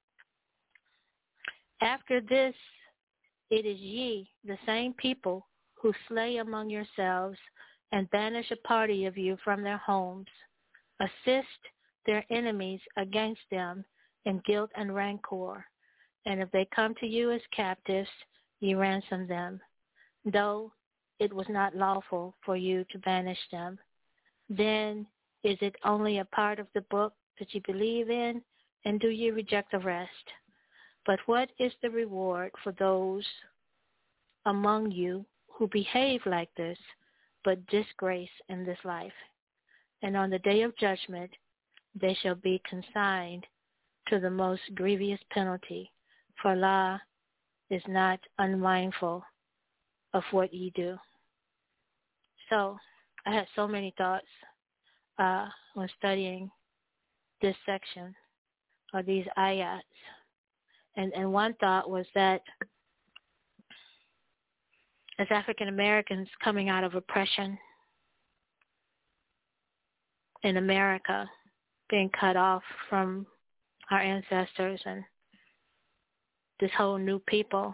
After this, it is ye, the same people, who slay among yourselves and banish a party of you from their homes. Assist their enemies against them in guilt and rancor. And if they come to you as captives, ye ransom them, though it was not lawful for you to banish them. Then is it only a part of the book that you believe in, and do ye reject the rest? But what is the reward for those among you who behave like this, but disgrace in this life? And on the day of judgment, they shall be consigned to the most grievous penalty, for Allah is not unmindful of what ye do. So I had so many thoughts when studying this section or these ayats. And one thought was that as African Americans coming out of oppression in America, being cut off from our ancestors and this whole new people,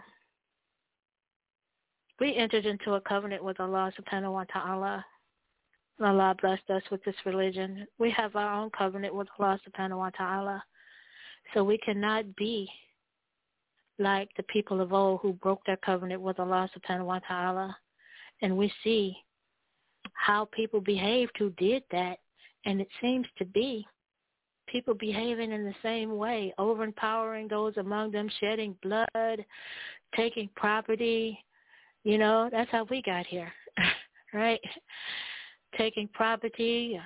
we entered into a covenant with Allah subhanahu wa ta'ala. Allah blessed us with this religion. We have our own covenant with Allah subhanahu wa ta'ala. So we cannot be like the people of old who broke their covenant with Allah subhanahu wa ta'ala. And we see how people behaved who did that. And it seems to be people behaving in the same way, overempowering those among them, shedding blood, taking property. You know, that's how we got here, right? Taking property,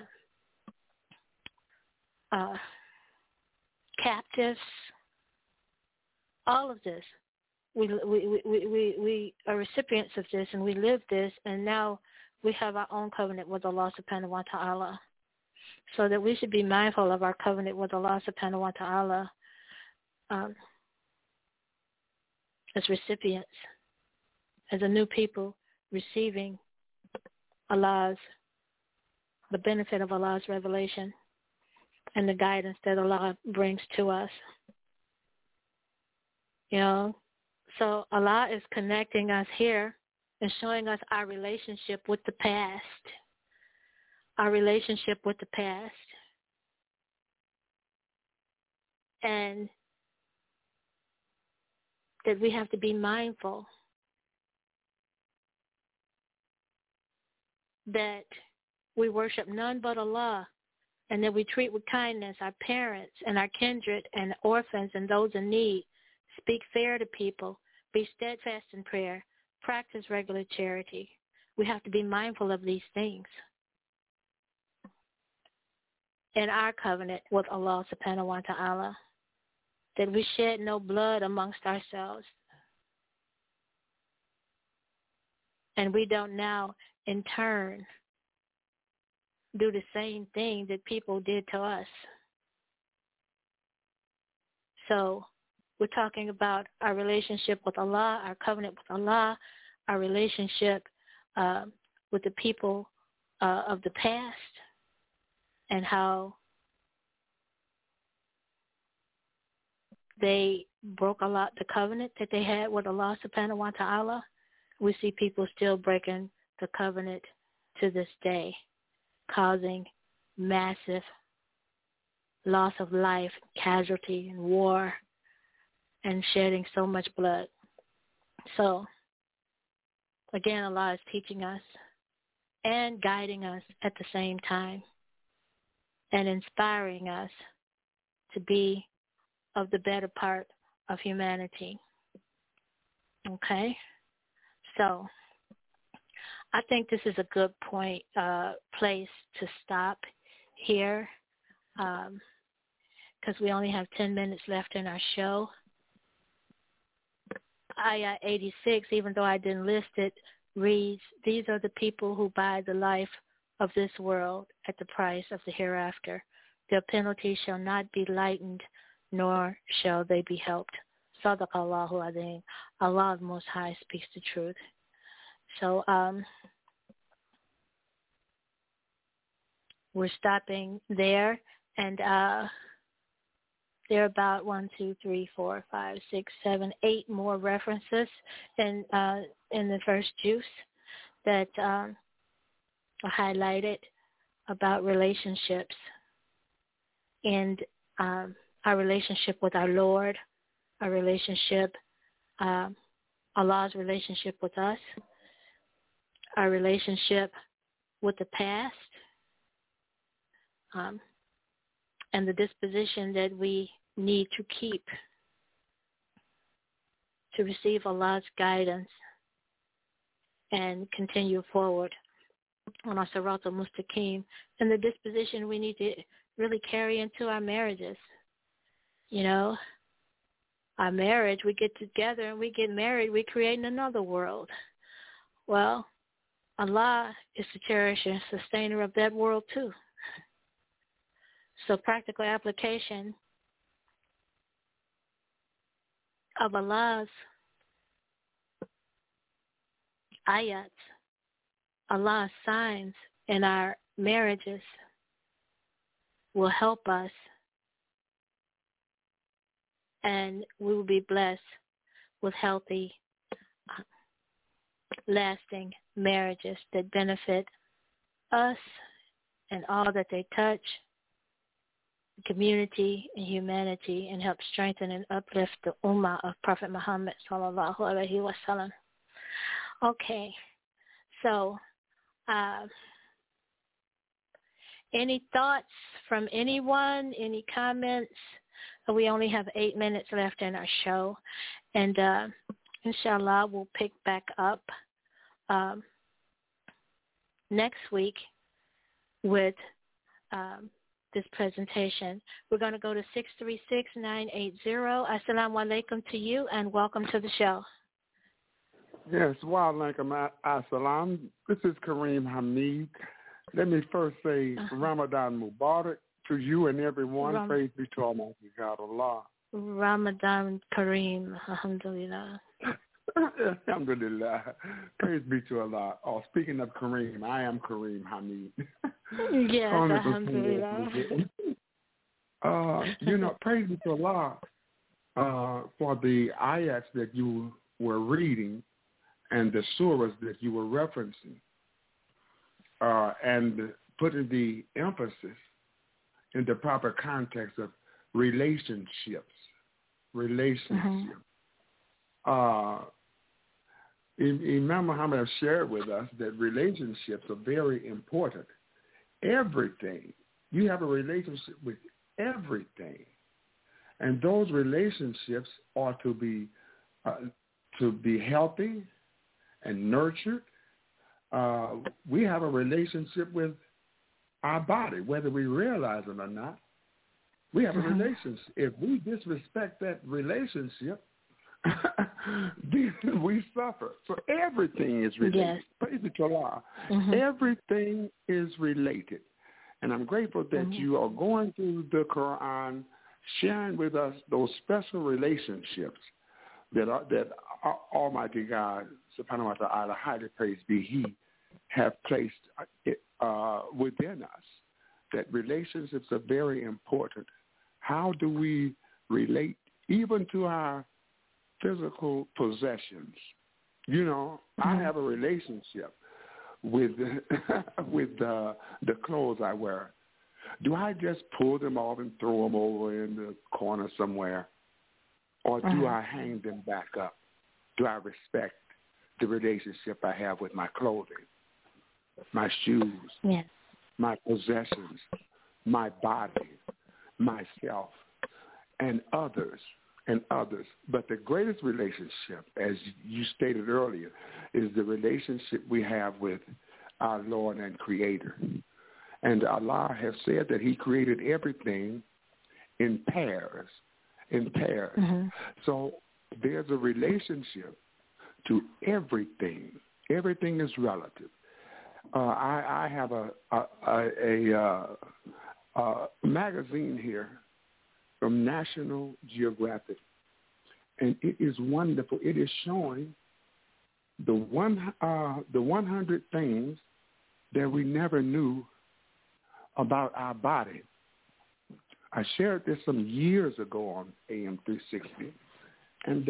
captives, all of this. We are recipients of this, and we live this, and now we have our own covenant with Allah subhanahu wa ta'ala. So that we should be mindful of our covenant with Allah subhanahu wa ta'ala as recipients, as a new people receiving the benefit of Allah's revelation and the guidance that Allah brings to us. You know, so Allah is connecting us here and showing us our relationship with the past. Our relationship with the past. And that we have to be mindful that we worship none but Allah, and that we treat with kindness our parents and our kindred and orphans and those in need. Speak fair to people. Be steadfast in prayer. Practice regular charity. We have to be mindful of these things in our covenant with Allah subhanahu wa ta'ala. that we shed no blood amongst ourselves. And we don't now, in turn, do the same thing that people did to us. So we're talking about our relationship with Allah, our covenant with Allah, our relationship with the people of the past, and how they broke the covenant that they had with Allah subhanahu wa ta'ala. We see people still breaking the covenant to this day, causing massive loss of life, casualty, and war, and shedding so much blood. So, again, Allah is teaching us and guiding us at the same time and inspiring us to be of the better part of humanity. Okay? So, I think this is a good place to stop here, because we only have 10 minutes left in our show. Ayah 86, even though I didn't list it, reads, "These are the people who buy the life of this world at the price of the hereafter. Their penalty shall not be lightened, nor shall they be helped." Sadaqallahu Azim. Allah the Most High speaks the truth. So we're stopping there, and there are about 1, 2, 3, 4, 5, 6, 7, 8 more references in the first juice that are highlighted about relationships and our relationship with our Lord, our relationship, Allah's relationship with us, our relationship with the past, and the disposition that we need to keep to receive Allah's guidance and continue forward on our Sirat al-Mustaqim, and the disposition we need to really carry into our marriages. You know, our marriage, we get together and we get married, we create another world. Well, Allah is the cherisher and sustainer of that world too. So practical application of Allah's ayats, Allah's signs in our marriages will help us, and we will be blessed with healthy, lasting marriages that benefit us and all that they touch, the community and humanity, and help strengthen and uplift the ummah of Prophet Muhammad sallallahu alaihi wasallam. Okay, so any thoughts from anyone? Any comments? We only have 8 minutes left in our show, and inshallah we'll pick back up next week with this presentation. We're going to go to 636-980. Assalamu alaikum to you, and welcome to the show. Yes, wa alaikum assalam. This is Kareem Hamid. Let me first say Ramadan Mubarak to you and everyone. Praise be to Almighty God Allah. Ramadan Kareem, alhamdulillah. Alhamdulillah. Praise be to Allah. Oh, speaking of Kareem, I am Kareem Hamid. Yes, alhamdulillah. Praise be to Allah for the ayats that you were reading and the surahs that you were referencing, and putting the emphasis in the proper context of relationships. Imam Muhammad has shared with us that relationships are very important. Everything. You have a relationship with everything. And those relationships are to be healthy and nurtured. We have a relationship with our body, whether we realize it or not. We have a relationship. If we disrespect that relationship, then we suffer. So everything is related. Yes. Praise the Lord. Everything is related. And I'm grateful that you are going through the Quran, sharing with us those special relationships that Almighty God, subhanahu wa ta'ala, highly praised be He, have placed within us. That relationships are very important. How do we relate even to our physical possessions? You know, I have a relationship with the clothes I wear. Do I just pull them off and throw them over in the corner somewhere? Or do I hang them back up? Do I respect the relationship I have with my clothing, my shoes, my possessions, my body, myself, and others? But the greatest relationship, as you stated earlier, is the relationship we have with our Lord and Creator. And Allah has said that He created everything in pairs. So there's a relationship to everything. Everything is relative. I have a magazine here from National Geographic, and it is wonderful. It is showing the 100 things that we never knew about our body. I shared this some years ago on AM 360, and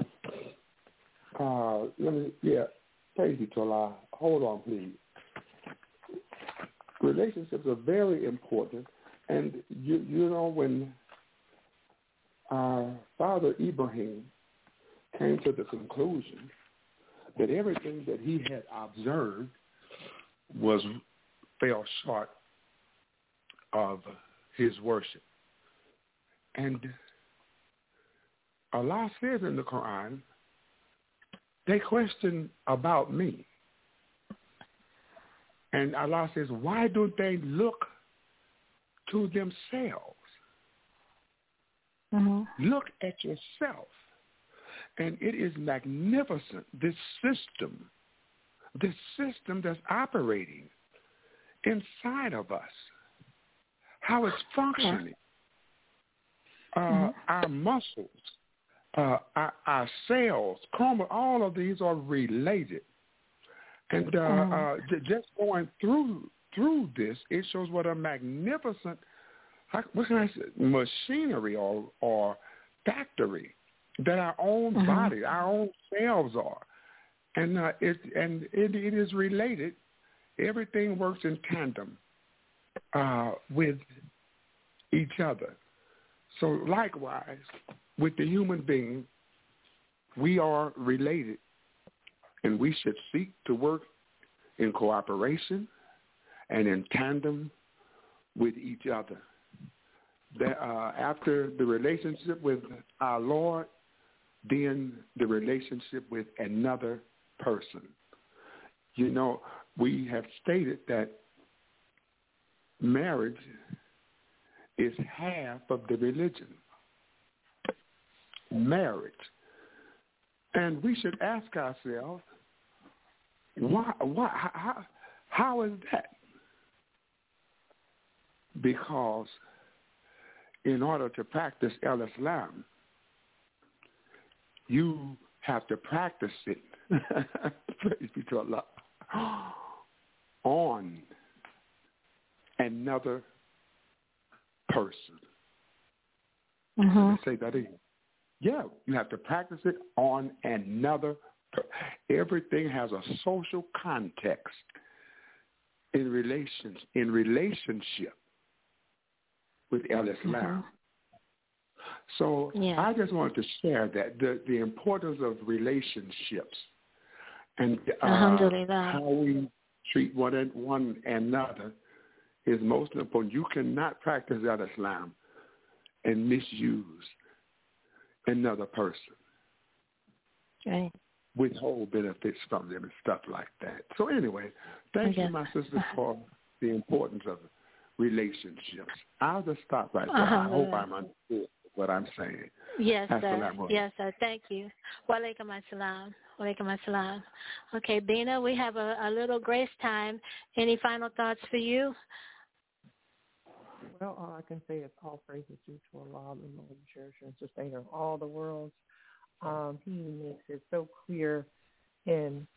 praise you to Allah. Hold on, please. Relationships are very important, and you know when our father Ibrahim came to the conclusion that everything that he had observed fell short of his worship. And Allah says in the Quran, they question about me. And Allah says, why don't they look to themselves? Look at yourself. And it is magnificent, this system that's operating inside of us, how it's functioning. Our muscles, our cells, all of these are related. And just going through this, it shows what a magnificent, what can I say, machinery or factory that our own body, our own cells are. And it is related. Everything works in tandem with each other. So likewise, with the human being, we are related, and we should seek to work in cooperation and in tandem with each other. After the relationship with our Lord, then the relationship with another person. You know, we have stated that marriage is half of the religion. Marriage. And we should ask ourselves, how is that? Because in order to practice Islam, you have to practice it praise be to Allah, on another person. Let me say that again. Yeah, you have to practice it on another person. Everything has a social context in relationship with Islam. So I just wanted to share that the importance of relationships and how we treat one another is most important. You cannot practice Islam and misuse another person. Right. Withhold benefits from them and stuff like that. So anyway, thank you, my sister, for the importance of relationships. I'll just stop right there. I hope I'm understood what I'm saying. Yes, sir. Yes, sir. Thank you. Wa alaikum assalam. Wa alaikum assalam. Okay, Bina, we have a little grace time. Any final thoughts for you? Well, all I can say is all praises due to Allah, the Lord, cherisher, and sustainer of all the worlds. He makes it so clear in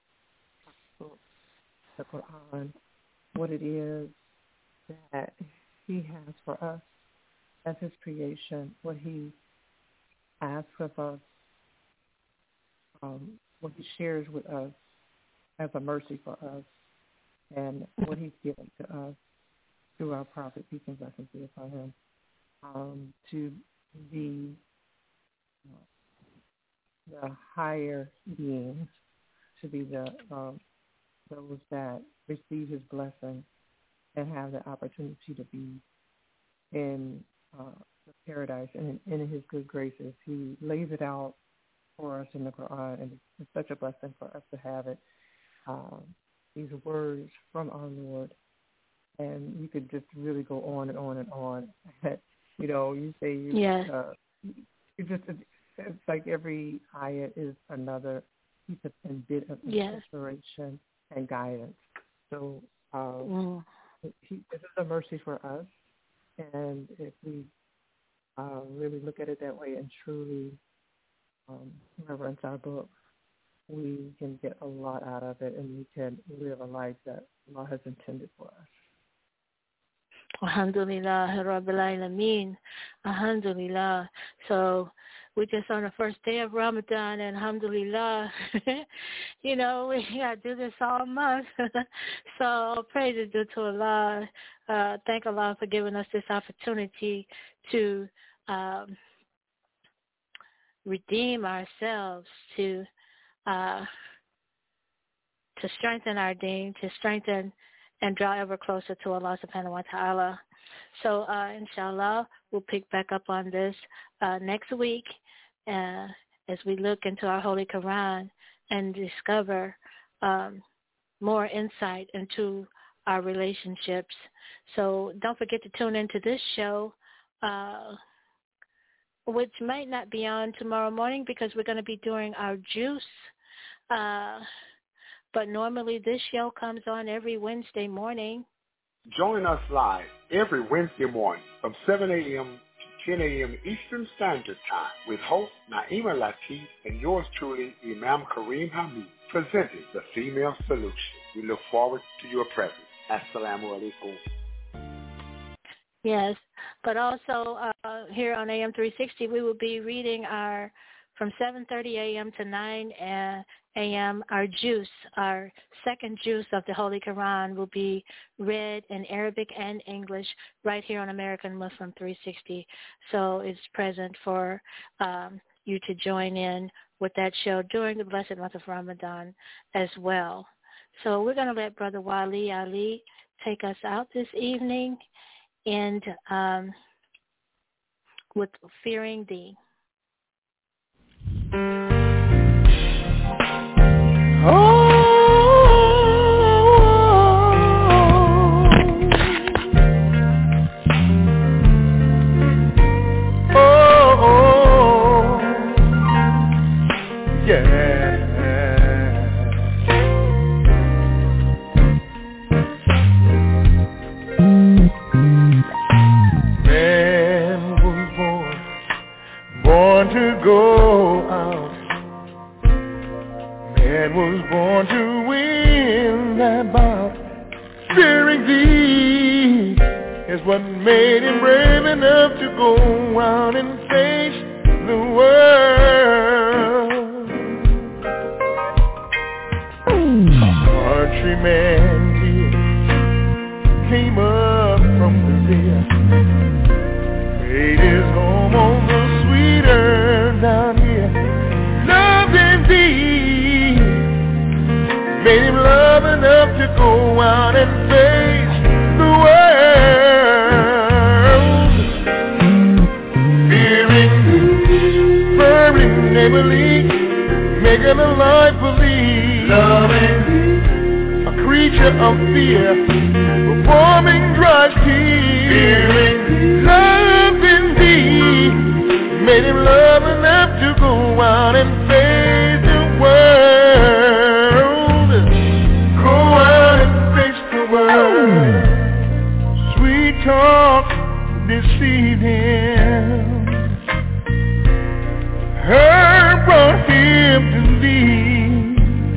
the Quran what it is that he has for us as his creation, what he asks of us, what he shares with us as a mercy for us, and what he's given to us through our prophet, peace and blessings be upon him, to be the higher beings, to be those that receive his blessing and have the opportunity to be in the paradise and in his good graces. He lays it out for us in the Quran, and it's such a blessing for us to have it. These words from our Lord, and you could just really go on and on and on. You say it's like every ayat is another piece of and bit of inspiration and guidance. So this is a mercy for us, and if we really look at it that way and truly reverence our book, we can get a lot out of it, and we can live a life that Allah has intended for us. Alhamdulillah, Rabbil Alameen. Alhamdulillah. So we're just on the first day of Ramadan, and alhamdulillah, we got to do this all month. So praise is due to Allah. Thank Allah for giving us this opportunity to redeem ourselves, to strengthen our deen, to strengthen and draw ever closer to Allah subhanahu wa ta'ala. So, inshallah, we'll pick back up on this next week as we look into our Holy Quran and discover more insight into our relationships. So don't forget to tune into this show, which might not be on tomorrow morning because we're going to be doing our juice. But normally this show comes on every Wednesday morning. Join us live every Wednesday morning from 7 a.m. to 10 a.m. Eastern Standard Time with host Naima Latif and yours truly, Imam Kareem Hamid, presenting The Female Solution. We look forward to your presence. Assalamu alaikum. Yes, but also here on AM 360, we will be reading from 7:30 a.m. to 9 a.m., our juice, our second juice of the Holy Quran will be read in Arabic and English right here on American Muslim 360. So it's present for you to join in with that show during the blessed month of Ramadan as well. So we're going to let Brother Wali Ali take us out this evening and with Fearing Thee. What made him brave enough to go out and face the world? A countryman here came up from Brazil, made his home on the sweeter down here. Love indeed made him love enough to go out and face the world. Neighborly, making a life believe, loving, a creature of fear, performing dry tears. Love indeed made him love enough to go out and face the world. Go out and face the world. Sweet talk deceived him. Her brought him to leave.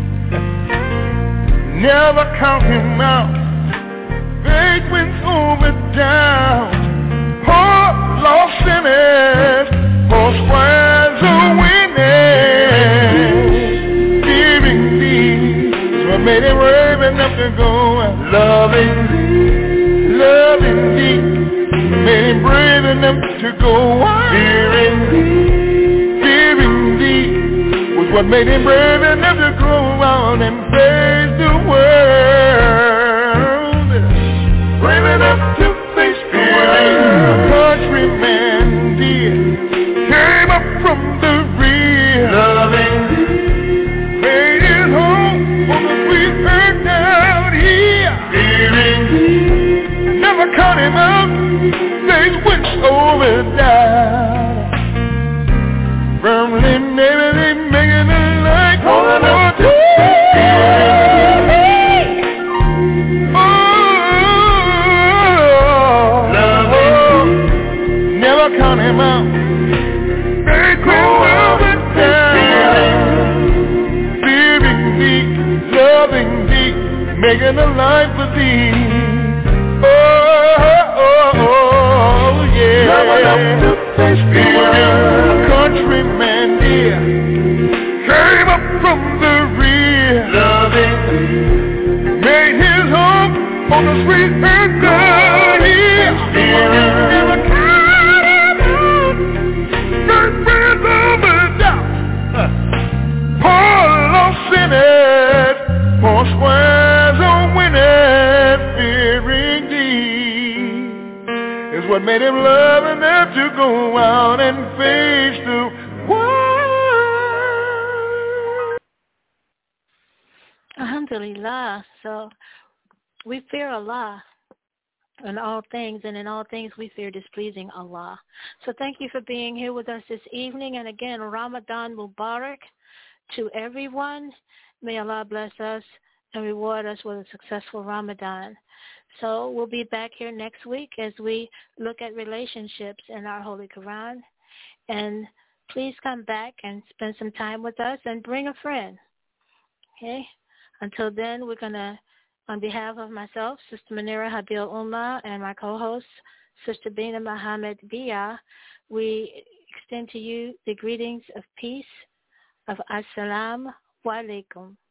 Never count him out. Faith wins over doubt. Poor lost sinners, for squares are winning. Fearing thee is what made him brave enough to go. Loving thee made him brave enough to go. Fearing thee was what made him brave enough to go out and face the world. Brave enough to face the world. Countryman dear came up from the rear. Loving made his home on the sweet earth down here. Fearing never caught him out. Things went over down. Firmly maybe making a light. Holding on to never count him out. They quit over down. Fearing thee, loving thee, making a life for thee. Oh, yeah. Countryman dear came up from the rear. Loving made his home on the sweet earth down here. Never count him out. First friends over doubt. Poor lost sinners, poor squares are winning. Fearing thee is what made him love enough to go out and face the world. Alhamdulillah. So we fear Allah in all things, and in all things we fear displeasing Allah. So thank you for being here with us this evening. And again, Ramadan Mubarak to everyone. May Allah bless us and reward us with a successful Ramadan. So we'll be back here next week as we look at relationships in our Holy Quran. And please come back and spend some time with us and bring a friend. Okay? Until then, we're going to, on behalf of myself, Sister Munira Habil Umar, and my co-host, Sister Bina Muhammad Bia, we extend to you the greetings of peace, of Assalamu alaikum.